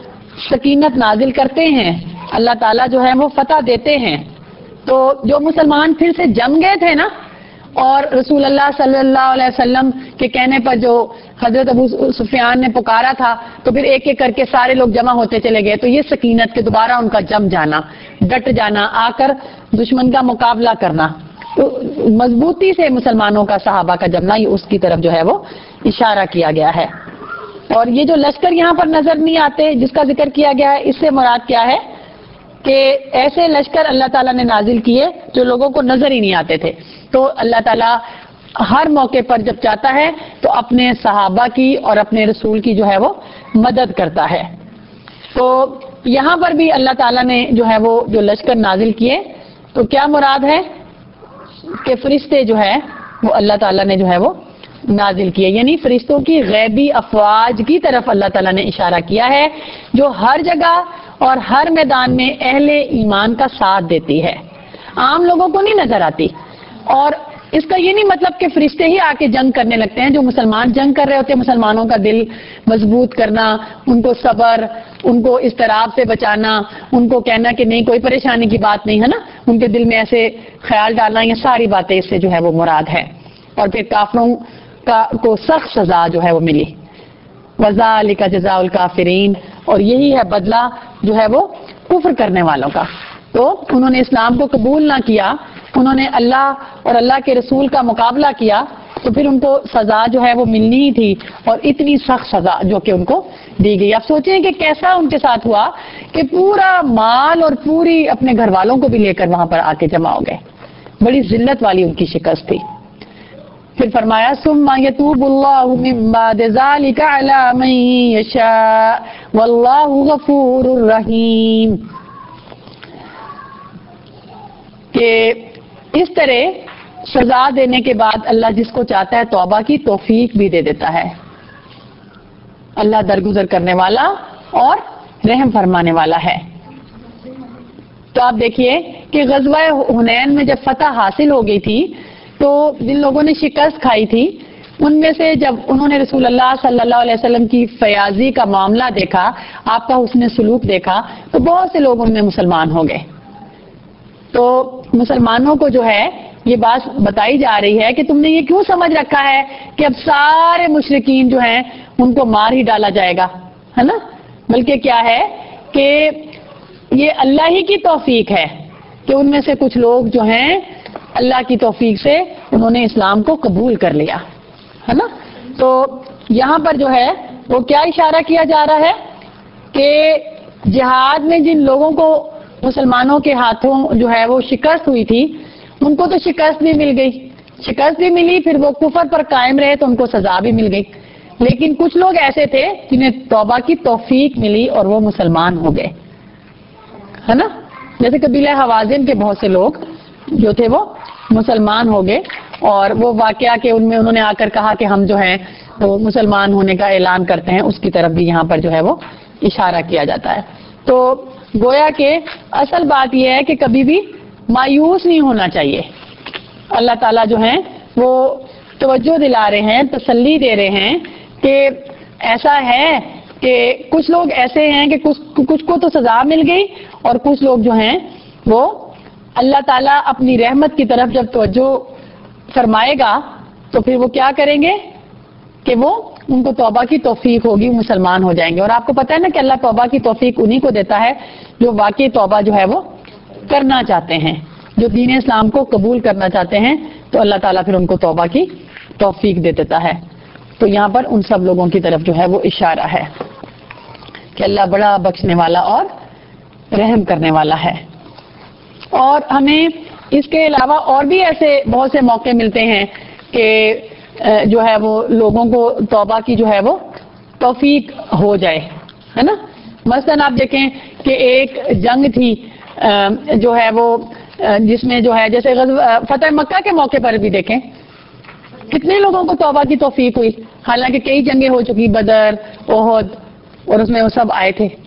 سکینت نازل کرتے ہیں، اللہ تعالیٰ جو ہے وہ فتح دیتے ہیں۔ تو جو مسلمان پھر سے جم گئے تھے نا، اور رسول اللہ صلی اللہ علیہ وسلم کے کہنے پر جو حضرت ابو سفیان نے پکارا تھا تو پھر ایک ایک کر کے سارے لوگ جمع ہوتے چلے گئے، تو یہ سکینت کے دوبارہ ان کا جم جانا، ڈٹ جانا، آ کر دشمن کا مقابلہ کرنا، تو مضبوطی سے مسلمانوں کا، صحابہ کا جمنا، یہ اس کی طرف جو ہے وہ اشارہ کیا گیا ہے۔ اور یہ جو لشکر یہاں پر نظر نہیں آتے جس کا ذکر کیا گیا ہے، اس سے مراد کیا ہے کہ ایسے لشکر اللہ تعالیٰ نے نازل کیے جو لوگوں کو نظر ہی نہیں آتے تھے۔ تو اللہ تعالیٰ ہر موقع پر جب چاہتا ہے تو اپنے صحابہ کی اور اپنے رسول کی جو ہے وہ مدد کرتا ہے۔ تو یہاں پر بھی اللہ تعالیٰ نے جو ہے وہ جو لشکر نازل کیے تو کیا مراد ہے کہ فرشتے جو ہے وہ اللہ تعالیٰ نے جو ہے وہ نازل کیے، یعنی فرشتوں کی غیبی افواج کی طرف اللہ تعالیٰ نے اشارہ کیا ہے جو ہر جگہ اور ہر میدان میں اہل ایمان کا ساتھ دیتی ہے، عام لوگوں کو نہیں نظر آتی۔ اور اس کا یہ نہیں مطلب کہ فرشتے ہی آ کے جنگ کرنے لگتے ہیں، جو مسلمان جنگ کر رہے ہوتے ہیں مسلمانوں کا دل مضبوط کرنا، ان کو صبر، ان کو اضطراب سے بچانا، ان کو کہنا کہ نہیں کوئی پریشانی کی بات نہیں ہے نا، ان کے دل میں ایسے خیال ڈالنا، یہ ساری باتیں اس سے جو ہے وہ مراد ہے۔ اور پھر کافروں کا کو سخت سزا جو ہے وہ ملی، وذالک جزاء الکافرین، اور یہی ہے بدلہ جو ہے وہ کفر کرنے والوں کا۔ تو انہوں نے اسلام کو قبول نہ کیا، انہوں نے اللہ اور اللہ کے رسول کا مقابلہ کیا، تو پھر ان کو سزا جو ہے وہ ملنی ہی تھی، اور اتنی سخت سزا جو کہ ان کو دی گئی۔ آپ سوچیں کہ کیسا ان کے ساتھ ہوا کہ پورا مال اور پوری اپنے گھر والوں کو بھی لے کر وہاں پر آ کے جمع ہو گئے۔ بڑی ذلت والی ان کی شکست تھی۔ پھر فرمایا ثم یتوب اللہ من بعد ذلک علی من یشاء واللہ غفور الرحیم، کہ اس طرح سزا دینے کے بعد اللہ جس کو چاہتا ہے توبہ کی توفیق بھی دے دیتا ہے۔ اللہ درگزر کرنے والا اور رحم فرمانے والا ہے۔ تو آپ دیکھیے کہ غزوہ حنین میں جب فتح حاصل ہو گئی تھی تو جن لوگوں نے شکست کھائی تھی ان میں سے جب انہوں نے رسول اللہ صلی اللہ علیہ وسلم کی فیاضی کا معاملہ دیکھا، آپ کا حسن سلوک دیکھا، تو بہت سے لوگ ان میں مسلمان ہو گئے۔ تو مسلمانوں کو جو ہے یہ بات بتائی جا رہی ہے کہ تم نے یہ کیوں سمجھ رکھا ہے کہ اب سارے مشرکین جو ہیں ان کو مار ہی ڈالا جائے گا، ہے نا؟ بلکہ کیا ہے کہ یہ اللہ ہی کی توفیق ہے کہ ان میں سے کچھ لوگ جو ہیں اللہ کی توفیق سے انہوں نے اسلام کو قبول کر لیا، ہے نا؟ تو یہاں پر جو ہے وہ کیا اشارہ کیا جا رہا ہے کہ جہاد میں جن لوگوں کو مسلمانوں کے ہاتھوں جو ہے وہ شکست ہوئی تھی ان کو تو شکست بھی مل گئی، شکست بھی ملی، پھر وہ کفر پر قائم رہے تو ان کو سزا بھی مل گئی۔ لیکن کچھ لوگ ایسے تھے جنہیں توبہ کی توفیق ملی اور وہ مسلمان ہو گئے، ہے نا؟ جیسے قبیلہ حوازن کے بہت سے لوگ جو تھے وہ مسلمان ہو گئے، اور وہ واقعہ کہ ان میں انہوں نے آ کر کہا کہ ہم جو ہیں وہ مسلمان ہونے کا اعلان کرتے ہیں، اس کی طرف بھی یہاں پر جو ہے وہ اشارہ کیا جاتا ہے۔ تو گویا کہ اصل بات یہ ہے کہ کبھی بھی مایوس نہیں ہونا چاہیے۔ اللہ تعالیٰ جو ہیں وہ توجہ دلا رہے ہیں، تسلی دے رہے ہیں کہ ایسا ہے کہ کچھ لوگ ایسے ہیں کہ کچھ کچھ کو تو سزا مل گئی، اور کچھ لوگ جو ہیں وہ اللہ تعالیٰ اپنی رحمت کی طرف جب توجہ فرمائے گا تو پھر وہ کیا کریں گے کہ وہ ان کو توبہ کی توفیق ہوگی، مسلمان ہو جائیں گے۔ اور آپ کو پتہ ہے نا کہ اللہ توبہ کی توفیق انہی کو دیتا ہے جو واقعی توبہ جو ہے وہ کرنا چاہتے ہیں، جو دین اسلام کو قبول کرنا چاہتے ہیں، تو اللہ تعالیٰ پھر ان کو توبہ کی توفیق دے دیتا ہے۔ تو یہاں پر ان سب لوگوں کی طرف جو ہے وہ اشارہ ہے کہ اللہ بڑا بخشنے والا اور رحم کرنے والا ہے۔ اور ہمیں اس کے علاوہ اور بھی ایسے بہت سے موقع ملتے ہیں کہ جو ہے وہ لوگوں کو توبہ کی جو ہے وہ توفیق ہو جائے، ہے نا؟ مثلاً آپ دیکھیں کہ ایک جنگ تھی جو ہے وہ جس میں جو ہے جیسے فتح مکہ کے موقع پر بھی دیکھیں کتنے لوگوں کو توبہ کی توفیق ہوئی، حالانکہ کئی جنگیں ہو چکی، بدر، احد، اور اس میں وہ سب آئے تھے،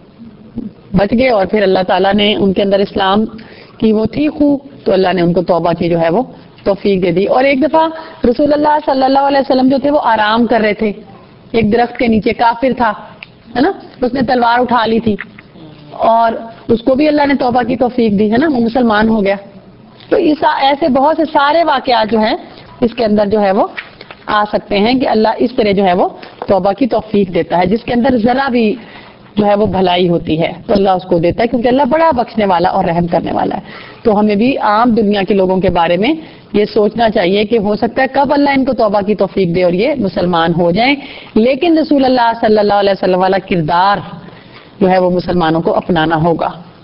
بچ گئے، اور پھر اللہ تعالیٰ نے ان کے اندر اسلام کی وہ تھی خو، تو اللہ نے ان کو توبہ کی جو ہے وہ توفیق دے دی۔ اور ایک دفعہ رسول اللہ صلی اللہ علیہ وسلم جو تھے وہ آرام کر رہے تھے ایک درخت کے نیچے، کافر تھا، ہے نا؟ اس نے تلوار اٹھا لی تھی اور اس کو بھی اللہ نے توبہ کی توفیق دی، ہے نا؟ وہ مسلمان ہو گیا۔ تو اس ایسے بہت سے سارے واقعات جو ہیں اس کے اندر جو ہے وہ آ سکتے ہیں کہ اللہ اس طرح جو ہے وہ توبہ کی توفیق دیتا ہے، جس کے اندر ذرا بھی جو ہے وہ بھلائی ہوتی ہے تو اللہ اس کو دیتا ہے، کیونکہ اللہ بڑا بخشنے والا اور رحم کرنے والا ہے۔ تو ہمیں بھی عام دنیا کے لوگوں کے بارے میں یہ سوچنا چاہیے کہ ہو سکتا ہے کب اللہ ان کو توبہ کی توفیق دے اور یہ مسلمان ہو جائیں، لیکن رسول اللہ صلی اللہ علیہ وسلم والا کردار جو ہے وہ مسلمانوں کو اپنانا ہوگا۔